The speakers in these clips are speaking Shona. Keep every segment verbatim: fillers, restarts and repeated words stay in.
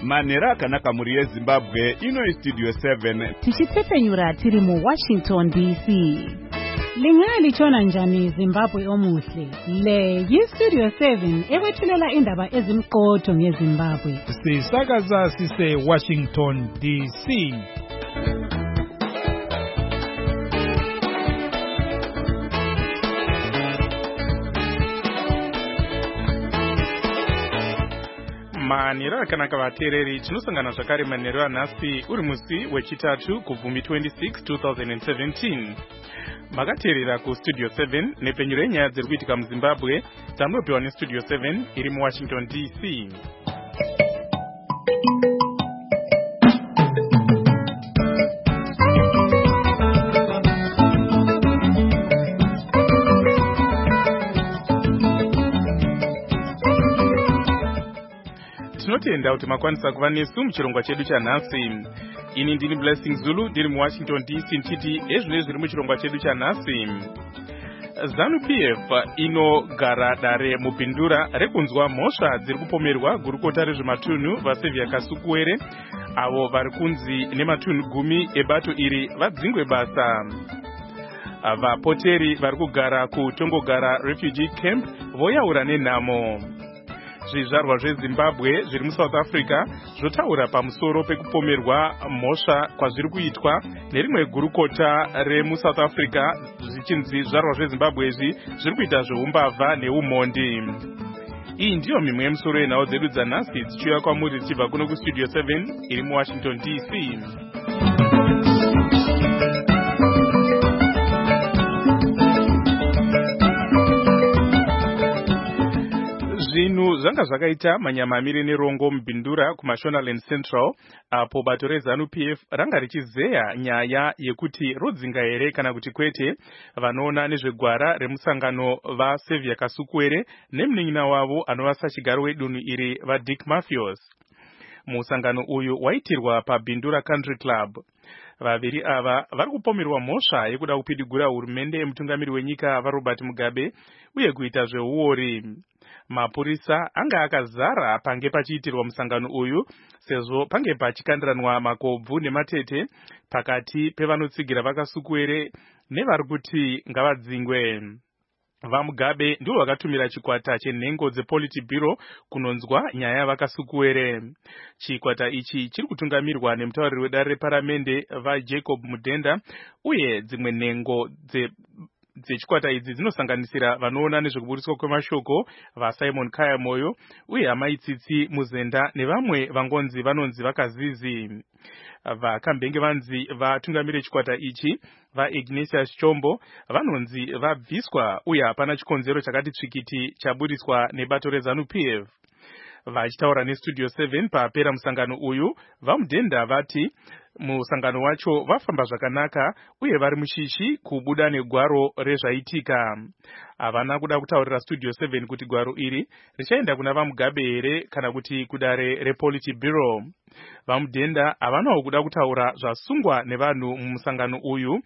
manhero akanaka muri yeZimbabwe. Ino iStudio seven tichitsepenyura tiri mu Washington D C. Lingali chona njani Zimbabwe omuhle. Le yiStudio seven ewethulela indaba ezimqotho ngeZimbabwe. Sisakaza sise Washington D C. Manhero akanaka vateereri, tinosangana zvakare manhero anhasi uri musi wechitatu kubvumi twenty-six twenty seventeen. Makateerera kuStudio seven nepenyuro yenyaya dziri kuitika muZimbabwe tamunopiwa neStudio seven iri muWashington D C. Tinotenda kuti makwanisa kuva nesu muchirongwa chedu chanhasi. Ini ndini Blessing Zulu ndiri muWashington D C nchiti ezvino zviri muchirongwa chedu chanhasi. ZANU-P F inogara dare mubhindura rekunzwa mhosva dziri kupomerwa gurukota rezvematunhu vaSevia Kasukuwere avo vari kunzi nematunhu gumi ebato iri vadzingwe basa. Vapoteri vari kugara kutongogara refugee camp voyaura nenhamo. Zvizvarwa zveZimbabwe zviri muSouth Africa zvotaura pamusoro pekupomerwa mhosva kwazviri kuitwa nerimwe gurukota remuSouth Africa zvichinzi zvizvarwa zveZimbabwe izvi zviri kuita zveumbavha neumhondi. Iyi ndiyo mimwe yemusoro yenhau dzedu dzanhasi dzichiuya kwamuri dzichibva kuno kuStudio seven iri muWashington D C. Zvinhu zvanga zvakaita manyamamiri nerongo mubhindura kuMashonaland Central apo bato reZANU-P F ranga richizeya nyaya yekuti rodzinga here kana kuti kwete vanoona nezvegwara remusangano vaSevia Kasukuwere nemunin'ina wavo anova sachigaro wedunhu iri vaDick Mafios. Musangano uyu waitirwa paBhindura Country Club. Vaviri ava vari kupomerwa mhosva yekuda kupidigura hurumende yemutungamiri wenyika vaRobert Mugabe uye kuita zveuori. Mapurisa anga akazara pange pachiitirwa musangano uyu sezvo pange pachikandiranwa makobvu nematete pakati pevanotsigira vaKasukuwere nevari kuti ngavadzingwe. VaMugabe ndivo vakatumira chikwata chenhengo dzePolitburo kunonzwa nyaya yavaKasukuwere. Chikwata ichi chiri kutungamirwa nemutauriri wedare reparamende vaJacob Mudenda uye dzimwe nhengo dze dzechikwata idzi dzinosanganisira vanoona nezvekuburiswa kwemashoko vaSimon Kayamoyo uye Amaitsitsi Muzenda nevamwe vangonzi vanonzi vakazizi. Vakambenge vanzi vatungamire chikwata ichi vaIgnatius Chombo vanonzi vabviswa uye hapana chikonzero chakati tsvikiti chaburiswa nebato reZANU-P F. Vachitaura neStudio seven papera musangano uyu, vaMudenda vati musangano wacho vafamba zvakanaka uye vari mushishi kubuda negwaro rezvaitika. Havana kuda kutaurira Studio seven kuti gwaro iri richaenda kuna vaMugabe here kana kuti kudare rePolitburo. VaMudenda havanawo kuda kutaura zvasungwa nevanhu mumusangano uyu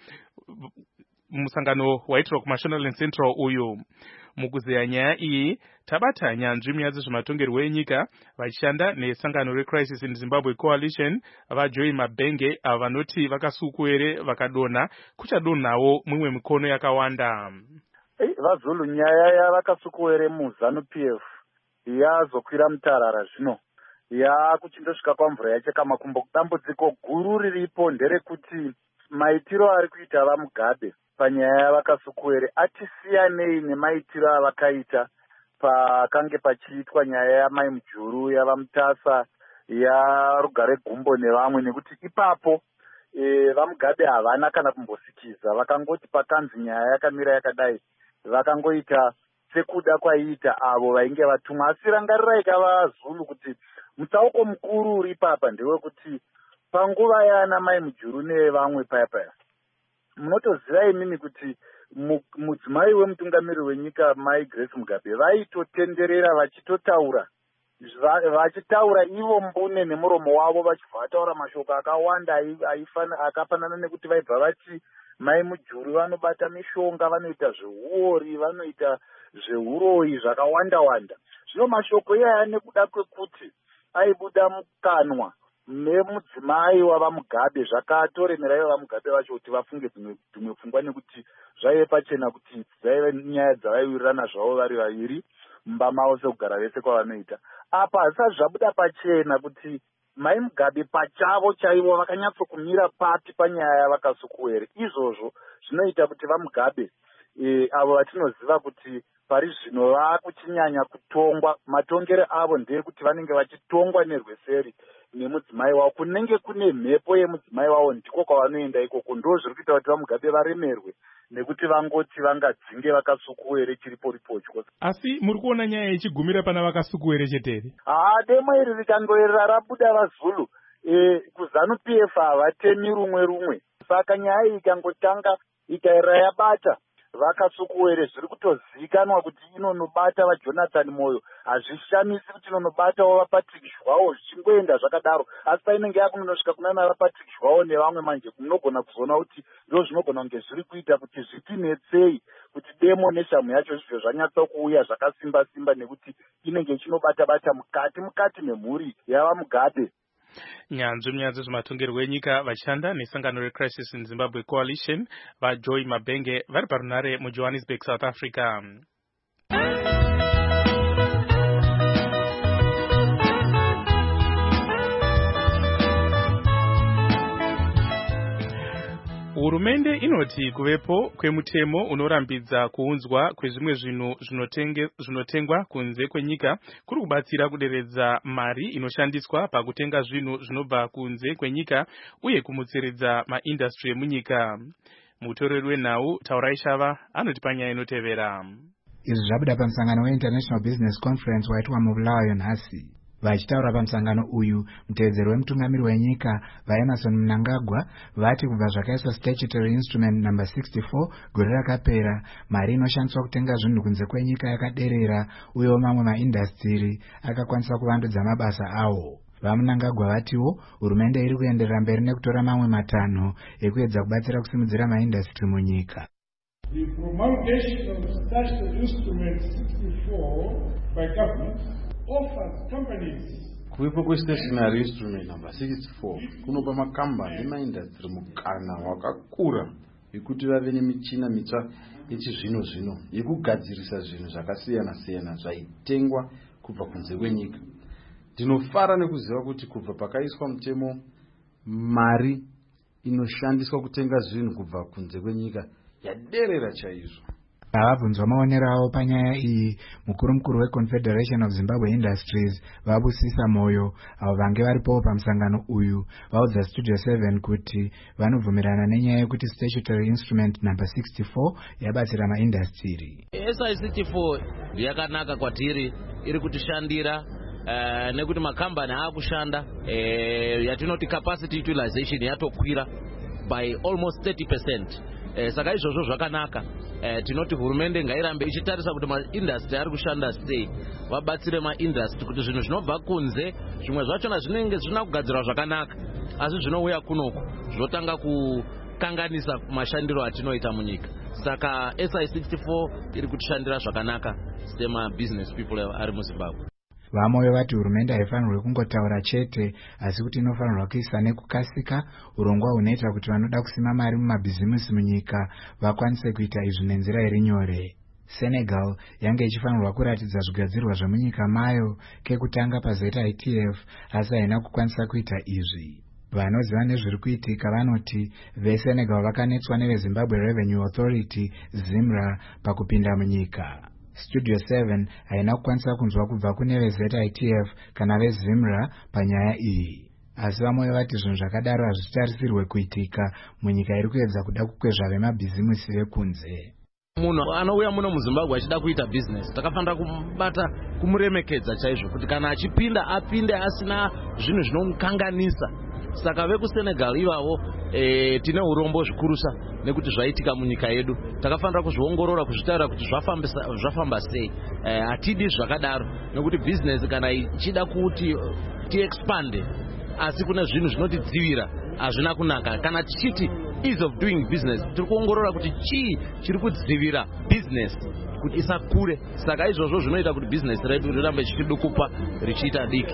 musangano waitirwa kuMashonaland Central uyu. Mukuzeya nyaya iyi tabata nyanzvi munyaya dzezvematongerwo enyika vachishanda nesangano reCrisis in Zimbabwe Coalition vaJoy Mabenge avo vanoti vaKasukuwere vakadonha kuchadonhawo mimwe mikono yakawanda. Hey, vaZulu, nyaya yavaKasukuwere muZANU-P F yazokwira mutarara zvino yakuchindosvika pamvura yacheka makumbo. Dambudziko guru riripo nderekuti maitiro ari kuita vaMugabe panyaya yavaKasukuwere atisiyanei nemaitiro avakaita pakange pachiitwa nyaya yamai Mujuru, yavaMutasa, yaRugare Gumbo nevamwe, nekuti ipapo e, vaMugabe havana kana kumbosikiza. Vakangoti pakanzi nyaya yakamira yakadai vakangoita sekuda kwaiita avo vainge vatumwa. Asi rangarirai kavaZulu kuti mutsauko mukuru uri papa ndewekuti panguva yana mai Mujuru nevamwe paya paya munotoziva imini kuti mudzimai wemutungamiri wenyika mai Grace Mugabe vaitotenderera vachitotaura vachitaura ivo mbune nemuromo wavo vachibva vataura mashoko akawanda akafanana nekuti vaibva vati mai Mujuru vanobata mishonga, vanoita zveuori, vanoita zveuroyi zvakawanda wanda. Zvino mashoko iyaya nekuda kwekuti aibuda mukanwa nemudzimai wavamugabe zvakatoremera ivo vamugabe vacho kuti vafunge dzimwe pfungwa nekuti zvaive pachena kuti dzaive nyaya dzavaiwirirana zvavo vari vaviri mumba mavo sekugara vese kwavanoita. Apa hasati zvabuda pachena kuti mai Mugabe pachavo chaivo vakanyatsokumira papi panyaya yavakasukuwere. Izvozvo zvinoita kuti vaMugabe e, avo vatinoziva kuti pari zvino vakuchinyanya kutongwa, matongere avo ndeyekuti vanenge vachitongwa nerweseri nemudzimai wavo, kunenge kune mhepo yemudzimai wavo ndiko kwavanoenda ikoko. Ndo zviri kuita kuti vaMugabe varemerwe nekuti vangoti vangadzinge vakasukuwere chiripo ripotyo. Asi muri kuona nyaya ichigumira pana vakasukuwere chetere? Ah, demo iri rikangoerera rabuda vaZulu e, kuZanu P F havatemi rumwe rumwe. Saka nyaya iyi ikangotanga ikaerera yabata vakasukuwere, zviri kutozikanwa kuti inonobata vaJonathan Moyo. Hazvishamisi kuti inonobata vaPatrick Shwawo zvichingoenda zvakadaro, asi painenge yakunosvika kunana vaPatrick Shwawo nevamwe manje munogona kuzoona kuti ndo zvinogona kunge zviri kuita kuti zvitinetsei kuti demo neshamu yacho zvizvo zvanyatsa kuuya zvakasimba simba, nekuti inenge ichinobata bata mukati mukati memhuri yavaMugabe. Nyanzvi munyanzvi zvematongero enyika vachishanda nesangano reCrisis in Zimbabwe Coalition vaJoy Mabhenge vari parunare muJohannesburg, South Africa. Hurumende inoti kuvepo kwemutemo unorambidza kuunzwa kwezvimwe zvinhu zvinotengwa kunze kwenyika kuri kubatsira kuderedza mari inoshandiswa pakutenga zvinhu zvinobva kunze kwenyika uye kumutseredza maindastry emunyika. Mutoreri wenhau Taurai Shava anoti panyaya inotevera. Izvi zvabuda pamusangano weInternational Business Conference waitwa muBulawayo nhasi. Vachitaura pamusangano uyu, mutevedzeri wemutungamiri wenyika vaEmerson Mnangagwa vati kubva zvakaiswa statutory instrument number sixty-four gore rakapera, mari inoshandiswa kutenga zvinhu kunze kwenyika yakaderera uyewo mamwe maindastry akakwanisa kuvandudza mabasa awo. VaMnangagwa vatiwo hurumende iri kuenderera mberi nekutora mamwe matanho ekuedza kubatsira kusimudzira maindastry munyika. The promulgation of statutory instrument sixty-four by government offers companies. Kuwepo kwestationary instrument number sixty-four kunopa makambani emaindastry mukana wakakura yekuti vave nemichina mitsva yechizvino zvino yekugadzirisa zvinhu zvakasiyana siyana zvaitengwa kubva kunze kwenyika. Ndinofara nekuziva kuti kubva pakaiswa mutemo, mari inoshandiswa kutenga zvinhu kubva kunze kwenyika yaderera chaizvo. Pavabvunzwa maonero avo panyaya iyi, mukuru mukuru weConfederation of Zimbabwe Industries Vabusisa Moyo, avo vange varipo pamusangano uyu, vaudza Studio seven kuti vanobvumirana nenyaya yekuti statutory instrument number sixty-four yabatsira maindastry. S I sixty-four yakanaka kwatiri, iri kutishandira uh, nekuti makambani aakushanda uh, yatinoti capacity utilization yatokwira by almost thirty percent. Eh, saka izvozvo zvakanaka. Eh, tinoti hurumende ngairambe ichitarisa kuti maindastry ari kushanda sei, vabatsire maindastry kuti zvinhu zvinobva kunze zvimwe zvachona zvinenge zvina kugadzirwa zvakanaka asi zvinouya kunoko zvotanga kukanganisa mashandiro atinoita munyika. Saka S I sixty-four iri kutishandira zvakanaka sema business people ari muZimbabwe. Vamoyo vati hurumende haifanirwi kungotaura chete asi kuti inofanirwa kuisa nekukasika urongwa hunoita kuti vanoda kusima mari mumabhizimusi munyika vakwanise kuita izvi nenzira iri nyore. Senegal yange ichifanirwa kuratidza zvigadzirwa zvemunyika mayo kekutanga paZ I T F asi haina kukwanisa kuita izvi. Vanoziva nezviri kuitika vanoti veSenegal vakanetswa neveZimbabwe Revenue Authority ZIMRA pakupinda munyika. Studio seven haina kukwanisa kunzwa kubva kune veZ I T F kana veZIMRA panyaya iyi. Asi vamwe vati zvinhu zvakadaro hazvitarisirwe kuitika munyika iri kuedza kuda kukwezva vemabhizimusi vekunze. Munhu anouya muno muZimbabwe achida kuita business, takafanira kubata kumuremekedza chaizvo kuti kana achipinda apinde asina zvinhu zvinomukanganisa. Saka vekuSenegal ivavo e, tine urombo zvikurusa nekuti zvaitika munyika yedu. Takafanira kuzviongorora kuzvitaura kuti zvafamba zvafamba sei. E, hatidi zvakadaro nekuti business kana ichida kuti ti expand asi kuna zvinhu zvinotidzivira hazvina kunaka. Kana tichiti ease of doing business tiri kuongorora kuti chii chiri kudzivira business kuti isakure. Saka izvozvo zvinoita kuti business redu rirambe chichidukupa richiita diki.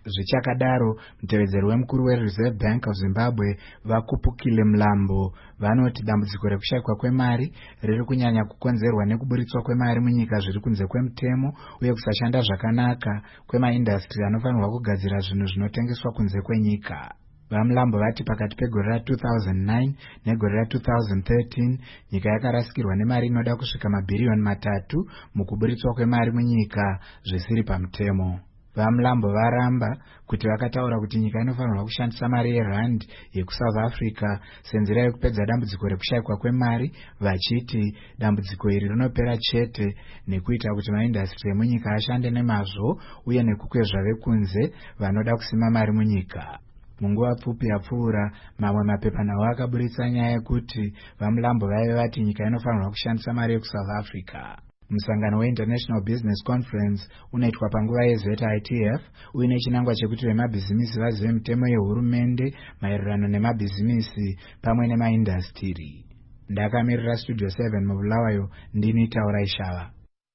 Zvichakadaro, mutevedzeri wemukuru weReserve Bank of Zimbabwe Vakupukile Mlambo vanoti dambudziko rekushayikwa kwemari riri kunyanya kukonzerwa nekuburitswa kwemari munyika zviri kunze kwemutemo uye kusashanda zvakanaka kwemaindastri anofanirwa kugadzira zvinhu zvinotengeswa kunze kwenyika. Vamlambo vati pakati pegore ra two thousand nine negore ra two thousand thirteen nyika yakarasikirwa nemari inoda kusvika mabhiriyoni matatu mukuburitswa kwemari munyika zvisiri pamutemo. Vamlambo varamba kuti vakataura kuti nyika inofanirwa kushandisa mari yerand yekuSouth Africa senzira yekupedza dambudziko rekushayikwa kwemari, vachiti dambudziko iri rinopera chete nekuita kuti maindastri emunyika ashande nemazvo uye nekukwezva vekunze vanoda kusima mari munyika. Munguva pfupi yapfuura, mamwe mapepanhau akaburitsa nyaya yekuti Vamlambo vaive vati nyika inofanirwa kushandisa mari yekuSouth Africa. Musangano weInternational Business Conference unoitwa panguva yeZ I T F uine chinangwa chekuti vemabhizimisi vazive mitemo yehurumende maererano nemabhizimisi pamwe nemaindastiri. Ndakamirira Studio seven mubulawayo, ndini Taura Ishava.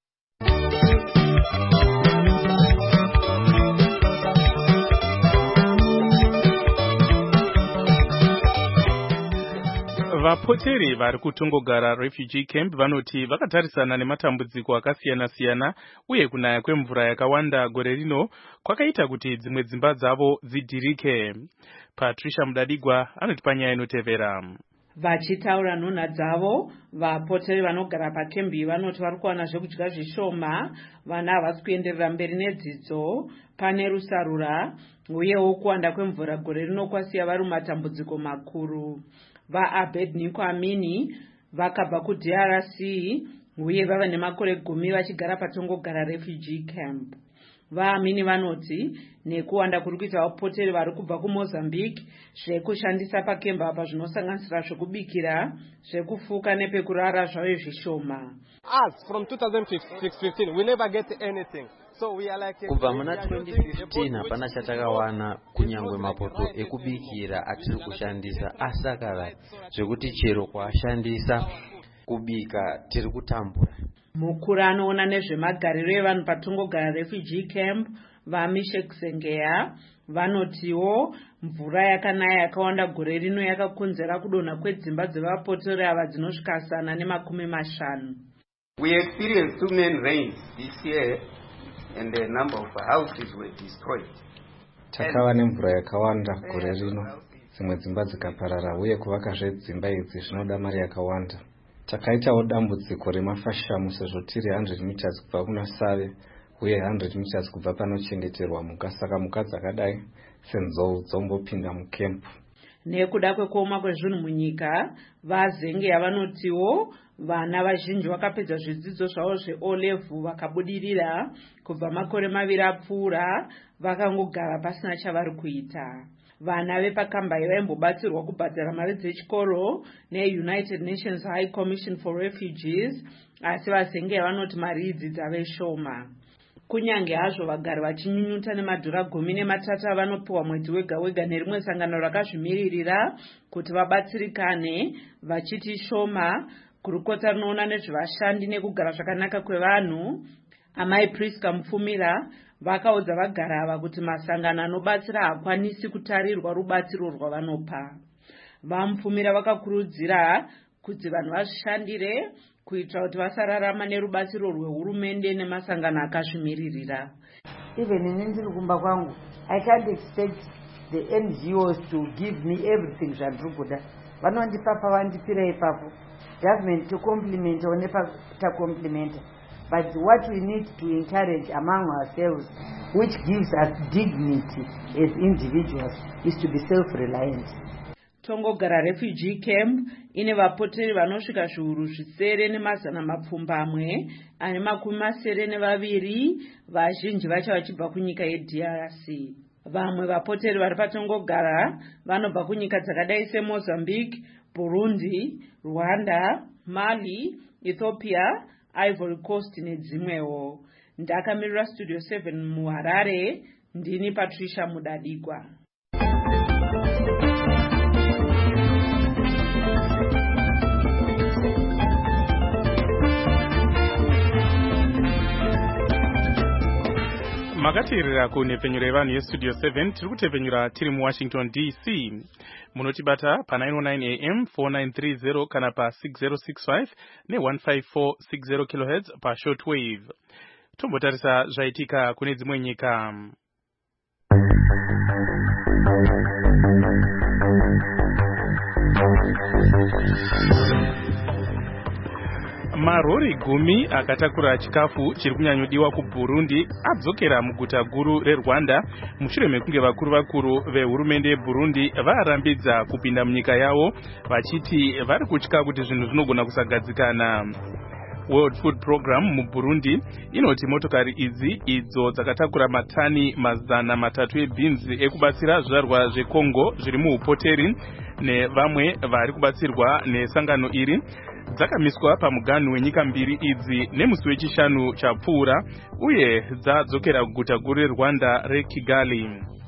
Vapoteri vari kutongogara refugee camp vanoti vakatarisana nematambudziko akasiyana-siyana uye kunaya kwemvura yakawanda gore rino kwakaita kuti dzimwe dzimba dzavo dzidhirike. Patricia Mudadigwa anoti panyaya inotevera. Vachitaura nhunha dzavo, vapoteri vanogara pakembi vanoti vari kuwana zvekudya zvishoma, vana havasi kuenderera mberi nedzidzo, pane rusarura uyewo kuwanda kwemvura gore rino kwasiya vari mumatambudziko makuru. VaAbednego Amini vakabva kuD R C uye vava nemakore gumi vachigara patongogara refugee camp. VaAmini vanoti nekuwanda kuri kuita vapoteri vari kubva kuMozambique zvekushandisa pakemba apa zvinosanganisira zvekubikira, zvekufuka nepekurara zvave zvishoma. Us from two thousand fifteen we never get anything. Kubva muna twenty fifteen hapana chatakawana kunyangwe mapoto ekubikira atiri kushandisa, asakara zvekuti chero kwaashandisa kubika tiri kutambura. Mukuru anoona nezvemagariro evanhu patongogara refugee camp vaMishek Sengeya vanotiwo mvura yakanaya yakawanda gore rino yakakonzera kudonha kwedzimba dzevapoteri ava dzinosvika zana nemakumi mashanu. We experienced two main rains this year and a number of houses were destroyed. Takava nemvura yakawanda gore rino, dzimwe dzimba dzikaparara uye kuvakazve dzimba idzi zvinoda mari yakawanda. Takaitawo dambudziko remafashamu sezvo tiri one hundred meters kubva kuna Save uye one hundred meters kubva panochengeterwa mhuka, saka mhuka dzakadai senzou dzombopinda mukempu. Nekuda kwekuoma kwezvinhu munyika, vaZengeya vanotiwo vana vazhinji vakapedza zvidzidzo zvavo zveO level vakabudirira kubva makore maviri apfuura vakangogara pasina chavari kuita. Vana vepakamba vaimbobatsirwa kubhadhara mari dzechikoro neUnited Nations High Commission for Refugees, asi vaZengeya vanoti mari idzi dzave shoma. Kunyange hazvo vagari vachinyunyuta nemadhora gumi nematatu avanopiwa mwedzi wega wega nerimwe sangano rakazvimiririra kuti vabatsirikane, vachiti shoma. Kurukota rinoona nezvevashandi nekugara zvakanaka kwevanhu, Amai Priska Mufumira vakaudza vagara ava kuti masangano anobatsira hakwanisi kutarirwa rubatsiro rwavanopa. VaMufumira vakakurudzira kuti vanhu vazvishandire kuitira kuti vasararama nerubatsiro rwehurumende nemasangano akazvimiririra. Even in ndiri kumba kwangu, I can't expect the N G Os to give me everything zvandiri kuda. Vanondipa pavandipira ipapo. Government to complement or never to complement. But what we need to encourage among ourselves, which gives us dignity as individuals, is to be self-reliant. Tongogara refugee camp ine vapoteri vanosvika zviuru zvisere nemazana mapfumbamwe ane makumi masere nevaviri, vazhinji vacho vachibva kunyika yeD R C. Vamwe vapoteri vari patongogara vanobva kunyika dzakadai seMozambique, Burundi, Rwanda, Mali, Ethiopia, Ivory Coast nedzimwewo. Ndakamirira Studio seven muHarare, ndini Patricia Mudadigwa. makateerera kunhepfenyuro yevanhu yestudio seven tiri kutepfenyura tiri muwashington D C. Munotibata pa nine oh nine A M four nine three zero kana pa six zero six five ne one five four six zero kilohertz pa shortwave. Tombotarisa zvaitika kune dzimwe nyika. Marori gumi akatakura chikafu chiri kunyanyodiwa kuBurundi adzokera muguta guru reRwanda mushure mekunge vakuru vakuru vehurumende yeBurundi varambidza kupinda munyika yavo vachiti vari kutya kuti zvinhu zvinogona kusagadzikana. World Food Program muBurundi inoti motokari idzi idzo dzakatakura matani mazana matatu ebeans ekubatsira zvizvarwa zveCongo zviri muupoteri nevamwe vari kubatsirwa nesangano iri dzakamiswa pamuganhu wenyika mbiri idzi nemusi wechishanu chapfuura uye dzadzokera kuguta guru reRwanda reKigali.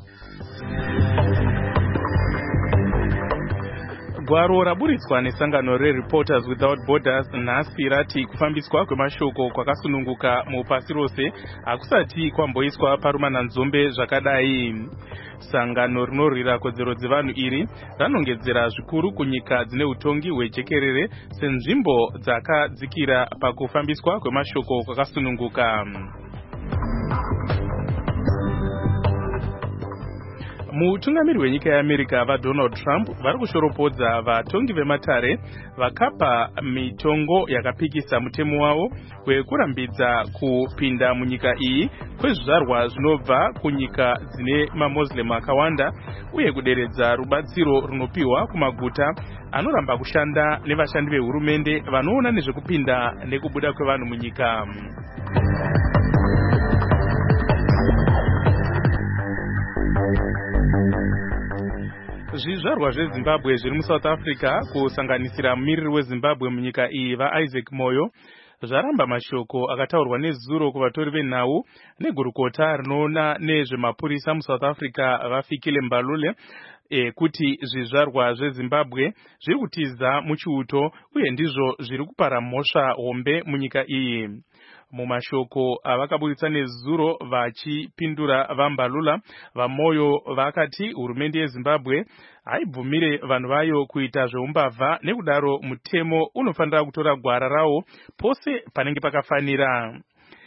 Gwaro raburitswa nesangano reReporters Without Borders nhasi rati kufambiswa kwemashoko kwakasununguka mupasi rose hakusati kwamboiswa parumananzombe zvakadai. Sangano rinorwira kodzero dzevanhu iri ranongedzera zvikuru kunyika dzine utongi hwejekerere senzvimbo dzakadzikira pakufambiswa kwemashoko kwakasununguka. Mutungamiri wenyika yeAmerica vaDonald Trump vari kushoropodza vatongi vematare vakapa mitongo yakapikisa mutemo wavo wekurambidza kupinda munyika iyi kwezvizvarwa zvinobva kunyika dzine maMuslim akawanda uye kuderedza rubatsiro runopiwa kumaguta anoramba kushanda nevashandi vehurumende vanoona nezvekupinda nekubuda kwevanhu munyika. Zvizvarwa zveZimbabwe zviri muSouth Africa kusanganisira mumiriri weZimbabwe munyika iyi vaIsaac Moyo zvaramba mashoko akataurwa nezuro kuvatori venhau negurukota rinoona nezvemapurisa muSouth Africa vaFikile Mbalule e, kuti zvizvarwa zveZimbabwe zviri kutiza muchiuto uye ndizvo zviri kupara mhosva hombe munyika iyi. Mumashoko avakaburitsa nezuro vachipindura vaMbalula vaMoyo vakati hurumende yeZimbabwe haibvumire vanhu vayo kuita zveumbavha nekudaro mutemo unofanira kutora gwara rawo pose panenge pakafanira.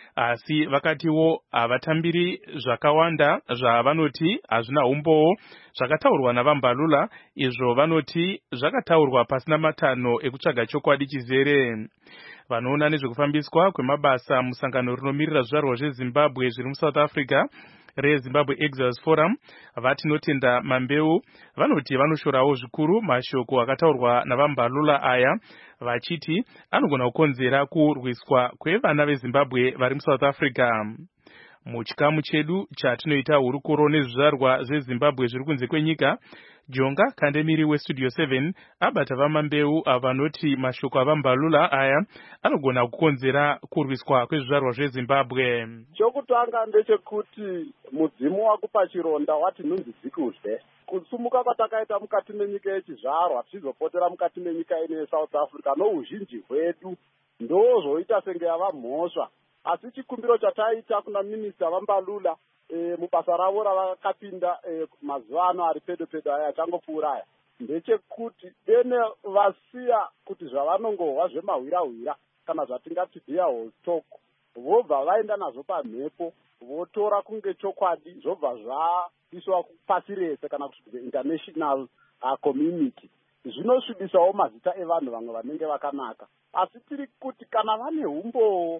Asi vakatiwo havatambiri zvakawanda zvavanoti hazvina umbowo zvakataurwa navaMbalula izvo vanoti zvakataurwa pasina matanho ekutsvaga chokwadi chizere. Vanoona nezvekufambiswa kwemabasa musangano rinomirira zvizvarwa zveZimbabwe zviri muSouth Africa reZimbabwe Exiles Forum vati Notenda Mambeu vanoti vanoshorawo zvikuru mashoko akataurwa navaMbalula aya vachiti anogona kukonzera kurwiswa kwevana veZimbabwe vari muSouth Africa. Muchikamu chedu chatinoita hurukuro nezvizvarwa zveZimbabwe zviri kunze kwenyika, Jonga Kandemiri weStudio seven abata vaMambeu avanoti mashoko avaMbalula aya anogona kukonzera kurwiswa kwezvizvarwa zveZimbabwe. Chokutanga ndechekuti mudzimu wakupa chironda wati nhunzi dzikuzve. Kusumuka kwatakaita mukati menyika yechizvarwa tichizopotera mukati menyika ine yeSouth Africa nouzhinji hwedu ndozvoita senge yava mhosva. Asi chikumbiro chataita kuna minista vaMbalula e, mubasa ravo ravakapinda e, mazuva ano ari pedo pedo aya achangopfuura aya ndechekuti dene vasiya kuti zvavanongohwa zvemahwira-hwira kana zvatingati via holtok vobva vaenda nazvo pamhepo votora kunge chokwadi zvobva zvaiswa pasi rese kana kusvika international uh, community. Zvinosvibisawo mazita evanhu vamwe vanenge vakanaka, asi tiri kuti kana vane umbowo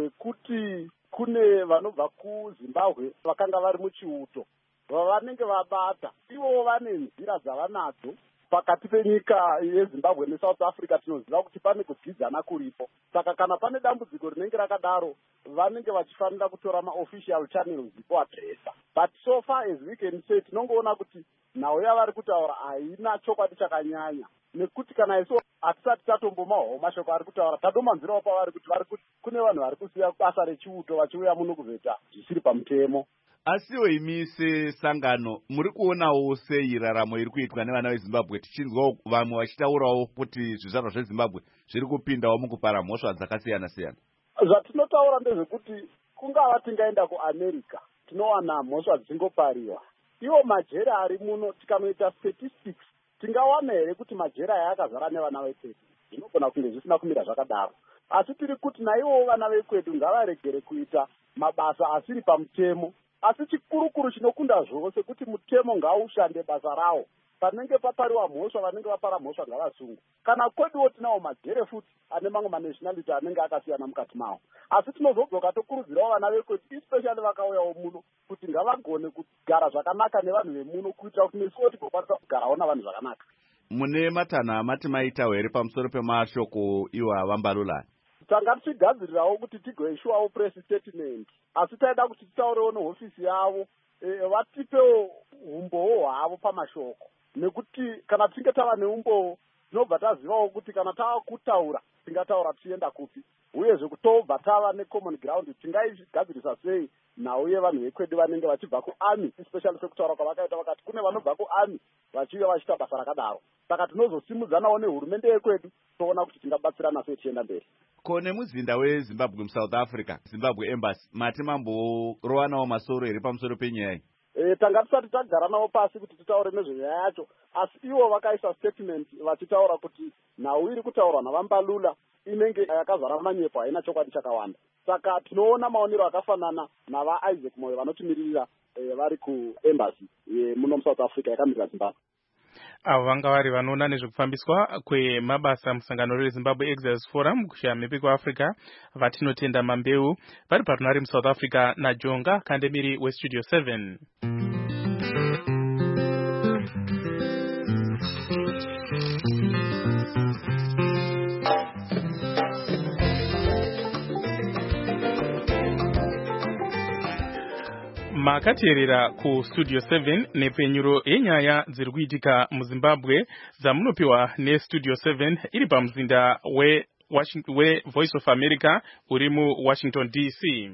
hwekuti kune vanobva kuZimbabwe vakanga vari muchiuto vavanenge vabata ivo vane nzira dzavanadzo pakati penyika yeZimbabwe neSouth Africa. Tinoziva kuti pane kudyidzana kuripo, saka kana pane dambudziko rinenge rakadaro vanenge vachifanira kutora maofficial channels kuadresa. But so far as we can say tinongoona kuti nhau yavari kutaura haina chokwadi chakanyanya, nekuti kana iso hatisati tatombomaho mashoko ari kutaura tadomanzirawo pavari kuti vari kuti kune vanhu vari kusiya basa rechiuto vachiuya muno kuzeta zvisiri pamutemo. Asiwo imi sesangano muri kuonawo sei raramo iri kuitwa nevana veZimbabwe, tichinzwawo vamwe vachitaurawo kuti zvizvarwa zveZimbabwe zviri kupindawo mukupara mhosva dzakasiyana siyana? Zvatinotaura ndezvekuti kungava tingaenda kuAmerica tinowana mhosva dzingopariwa. Iwo majera ari muno tikanoita statistics tingawana here kuti majera aya akazara nevana vekwedu. Zvinogona kunge zvisina kumira zvakadaro. Asi tiri kuti naivo vana vekwedu ngavaregere kuita mabasa asiri pamutemo. Asi chikurukuru chinokunda zvose kuti mutemo ngaushande basa rawo. Panenge papariwa mhosva vanenge vapara mhosva ngavasungwe. Kana kweduwo tinawo magere futi ane mamwe manationality anenge akasiyana mukati mawo. Asi tinozodzoka tokurudzirawo vana vekwedu especially vakauyawo muno kuti ngavagone kugara zvakanaka nevanhu vemuno kuitira kuti nesuwo tigokwanisa kugarawo navanhu zvakanaka. Mune matanho amati maitawo here pamusoro pemashoko iwo avambalula? Tanga tichigadzirirawo kuti tigoishuwawo press statement. Asi taida kuti titaurewo nehofisi yavo vatipewo umbowo hwavo pamashoko. Nekuti kana tinge tava neumbowo tinobva tazivawo kuti kana tava kutaura tingataura tichienda kupi. Uyezve kutobva tava necommon ground tingaigadzirisa sei nhau yevanhu vekwedu vanenge vachibva kuarmy, especially sekutaura kwavakaita vakati kune vanobva kuarmy vachiuya vachiita basa rakadaro. Saka tinozosimudzanawo nehurumende yekwedu toona kuti tingabatsirana sei tichienda mberi. Ko nemuzinda weZimbabwe muSouth Africa, Zimbabwe Embassy, mati mamborowanawo masoro here pamusoro penyaya? E, tanga tisati tagara navo pasi kuti titaure nezvenyaya yacho, asi ivo vakaisa statement vachitaura kuti nhau iri kutaurwa navambalula inenge yakazara manyepo haina chokwadi chakawanda. Saka tinoona maonero akafanana navaIsaac Moyo vanotimiririra e, vari kuembassy e, muno muSouth Africa yakamirira Zimbabwe. Avo vanga vari vanoona nezvekufambiswa kwemabasa musangano reZimbabwe Exiles Forum kusha mhepi kuAfrica vatinotenda Mambeu vari parunare muSouth Africa naJonga Kandemiri weStudio seven. Makateerera ku Studio seven nepenyuro yenyaya dziri kuitika muZimbabwe dzamunopiwa neStudio seven iri pamuzinda we Washington we Voice of America uri mu Washington D C.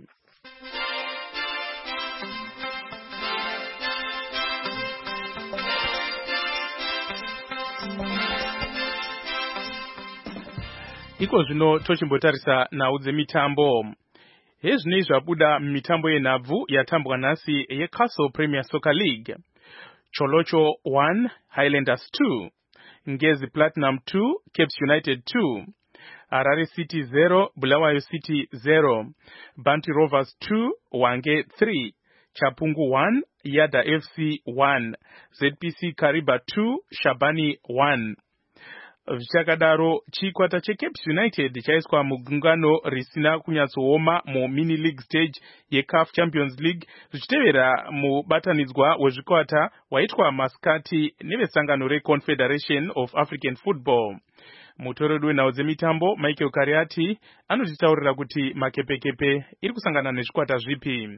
Iko zvino tochimbotarisa nhau dzemitambo. Hezvinei zvabuda mitambo yenhabvu yatambwa nhasi yeCastle Premier Soccer League. Cholocho one, Highlanders two, Ngezi Platinum two, Capes United two, Harare City zero, Bulawayo City zero, Bantu Rovers two, Wange three, Chapungu one, Yada F C one, Z P C Kariba two, Shabani one. Zvichakadaro chikwata cheCapes United chaiswa mugungano risina kunyatsooma mumini league stage yeCAF Champions League zvichitevera mubatanidzwa wezvikwata waitwa masikati nevesangano reConfederation of African Football. Mutoredi wenhau dzemitambo Michael Kariati anotitaurira kuti makepekepe iri kusangana nezvikwata zvipi.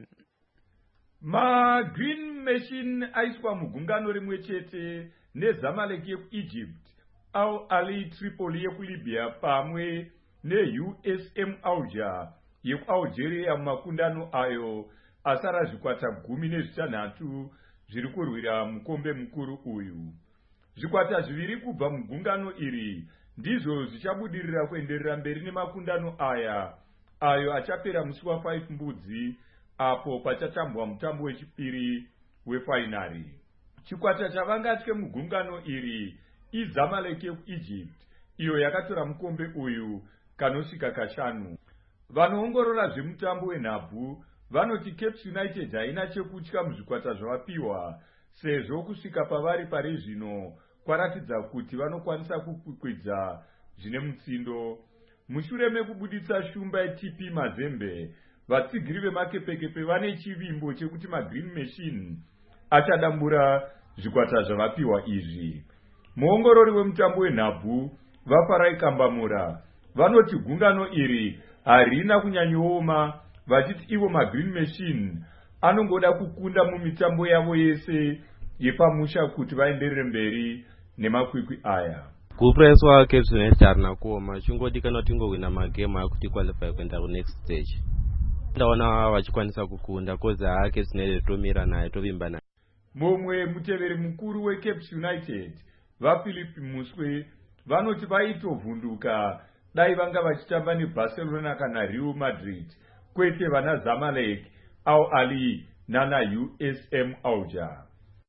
MaGreen Machine aiswa mugungano rimwe chete neZamalek yekuEgypt, Al Ali Tripoli yekuLibya pamwe neU S M Alger yekuAlgeria mumakundano ayo asara zvikwata gumi nezvitanhatu zviri kurwira mukombe mukuru uyu. Zvikwata zviviri kubva mugungano iri ndizvo zvichabudirira kuenderera mberi nemakundano aya ayo achapera musi wa five mbudzi apo pachatambwa mutambo wechipiri wefainari. Chikwata chavangatye mugungano iri iZamalek yekuEgypt iyo yakatora mukombe uyu kanosvika kashanu. Vanoongorora zvemutambo wenhabvu vanoti Capes United haina chekutya muzvikwata zvavapiwa sezvo kusvika pavari pari zvino kwaratidza kuti vanokwanisa kukwikwidza zvine mutsindo. Mushure mekubuditsa shumba yeT P Mazembe, vatsigiri vemakepekepe vane chivimbo chekuti maGreen Machine achadambura zvikwata zvavapiwa izvi. Muongorori wemutambo wenhabvu Vafarai Kambamura vanoti gungano iri harina kunyanyooma, vachiti ivo maGreen Machine anongoda kukunda mumitambo yavo yese yepamusha kuti vaenderere mberi nemakwikwi aya. Kupreswa Capes United harina kuoma, chingodikanwa tingowina magemu akuti qualify kuenda ku next stage. Ndaona vachikwanisa kukunda koza Capes United tomira naye tovimba naye. Mumwe muteveri mukuru weCapes United vaPhilip Muswe vanoti vaitovhunduka dai vanga vachitamba neBarcelona kana Real Madrid kwete vana Zamalek, Al Ali nana U S M Alger.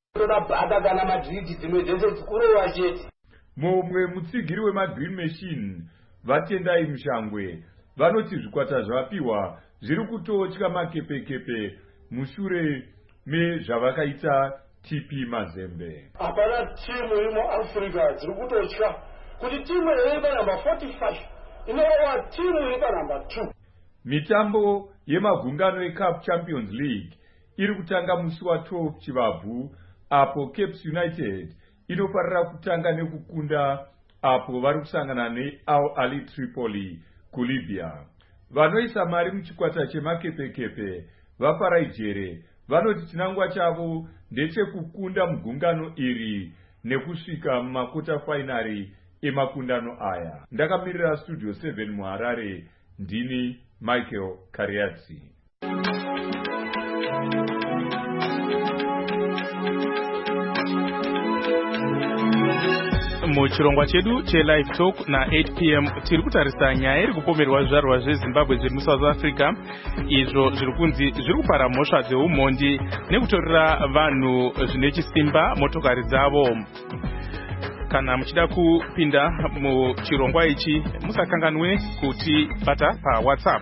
Momwe mutsigiri wemagreen machine vatendai Mushangwe vanoti zvikwata zvapiwa zviri kutotya makepekepe mushure mezvavakaita T P Mazembe. Hapana timu iri muAfrica dziri kutotya kuti timu iri panamba forty-five inowa timu iri panamba two. Mitambo yemagungano eCup Champions League iri kutanga musi wa twelve Chivabvu apo Cape United inofarira kutanga nekukunda apo vari kusangana neAl Ahly Tripoli kuLibya. Vanoisa mari muchikwata chemakepekepe vaparaijere vanoti chinangwa chavo ndechekukunda mugungano iri nekusvika mumakota finari emakundano aya. Ndakamirira Studio seven muHarare, ndini Michael Kariatsi. Muchirongwa chedu che-live talk na eight p m tiri kutarisa nyaya iri kupomerwa zvizvarwa zveZimbabwe zviri muSouth Africa izvo zviri kunzi zviri kupara mhosva dzeumhondi nekutorera vanhu zvine chisimba motokari dzavo. Kana muchida kupinda muchirongwa ichi musakanganwe kuti bata pa WhatsApp.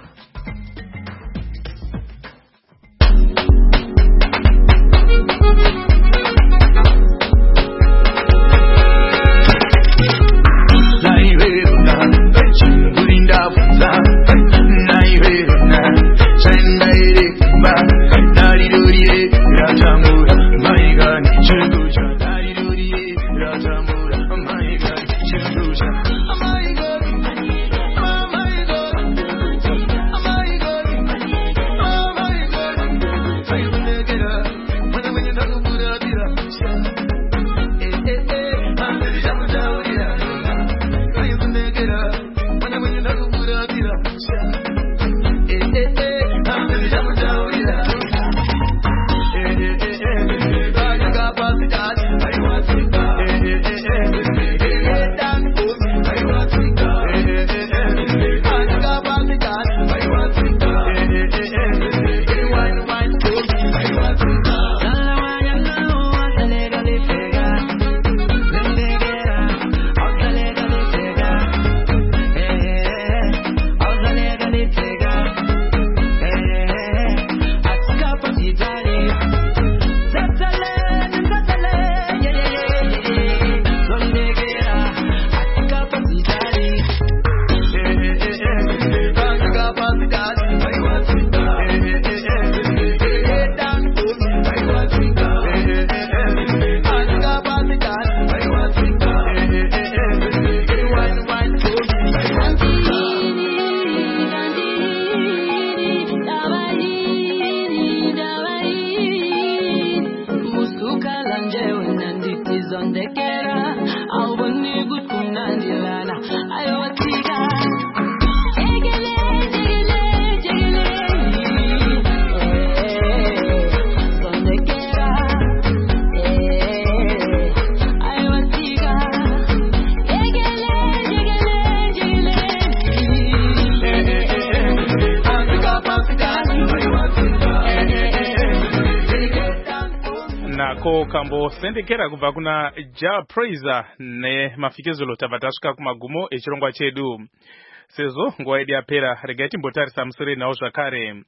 Kambo sendekera kubva kuna Ja Praiser nemafikidzolo tabva tasvika kumagumo echirongwa chedu. Sezvo nguva yedu yapera, regai timbotarisa musoro nawo zvakare.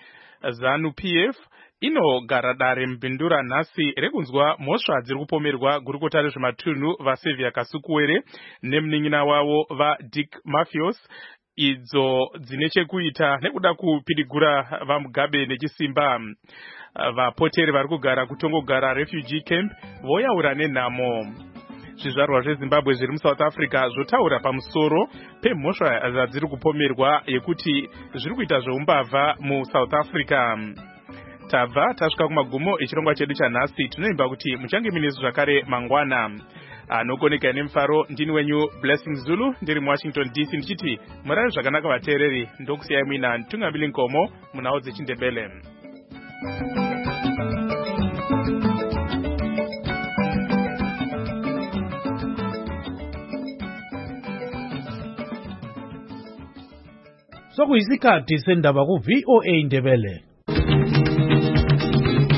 ZANU P F inogara dare mubhindura nhasi rekunzwa mhosva dziri kupomerwa gurukota rezvematunhu vaSevia Kasukuwere nemunin'ina wavo vaDick Mafios, idzo dzine chekuita nekuda kupidigura vaMugabe nechisimba. Vapoteri vari kugara kutongogara refugee camp voyaura nenhamo. Zvizvarwa zveZimbabwe zviri muSouth Africa zvotaura pamusoro pemhosva dzadziri kupomerwa yekuti zviri kuita zveumbavha muSouth Africa. Tabva tasvika kumagumo echirongwa chedu chanhasi. Tinoimba kuti muchange minesu zvakare mangwana. Anokoneka nemufaro, ndini wenyu Blessing Zulu, ndiri muWashington D C ndichiti murare zvakanaka vateereri. Ndokusiyai muina Ntungamili Nkomo munhau dzechiNdebele. Sokuyisikhathi sendaba ku V O A Ndebele.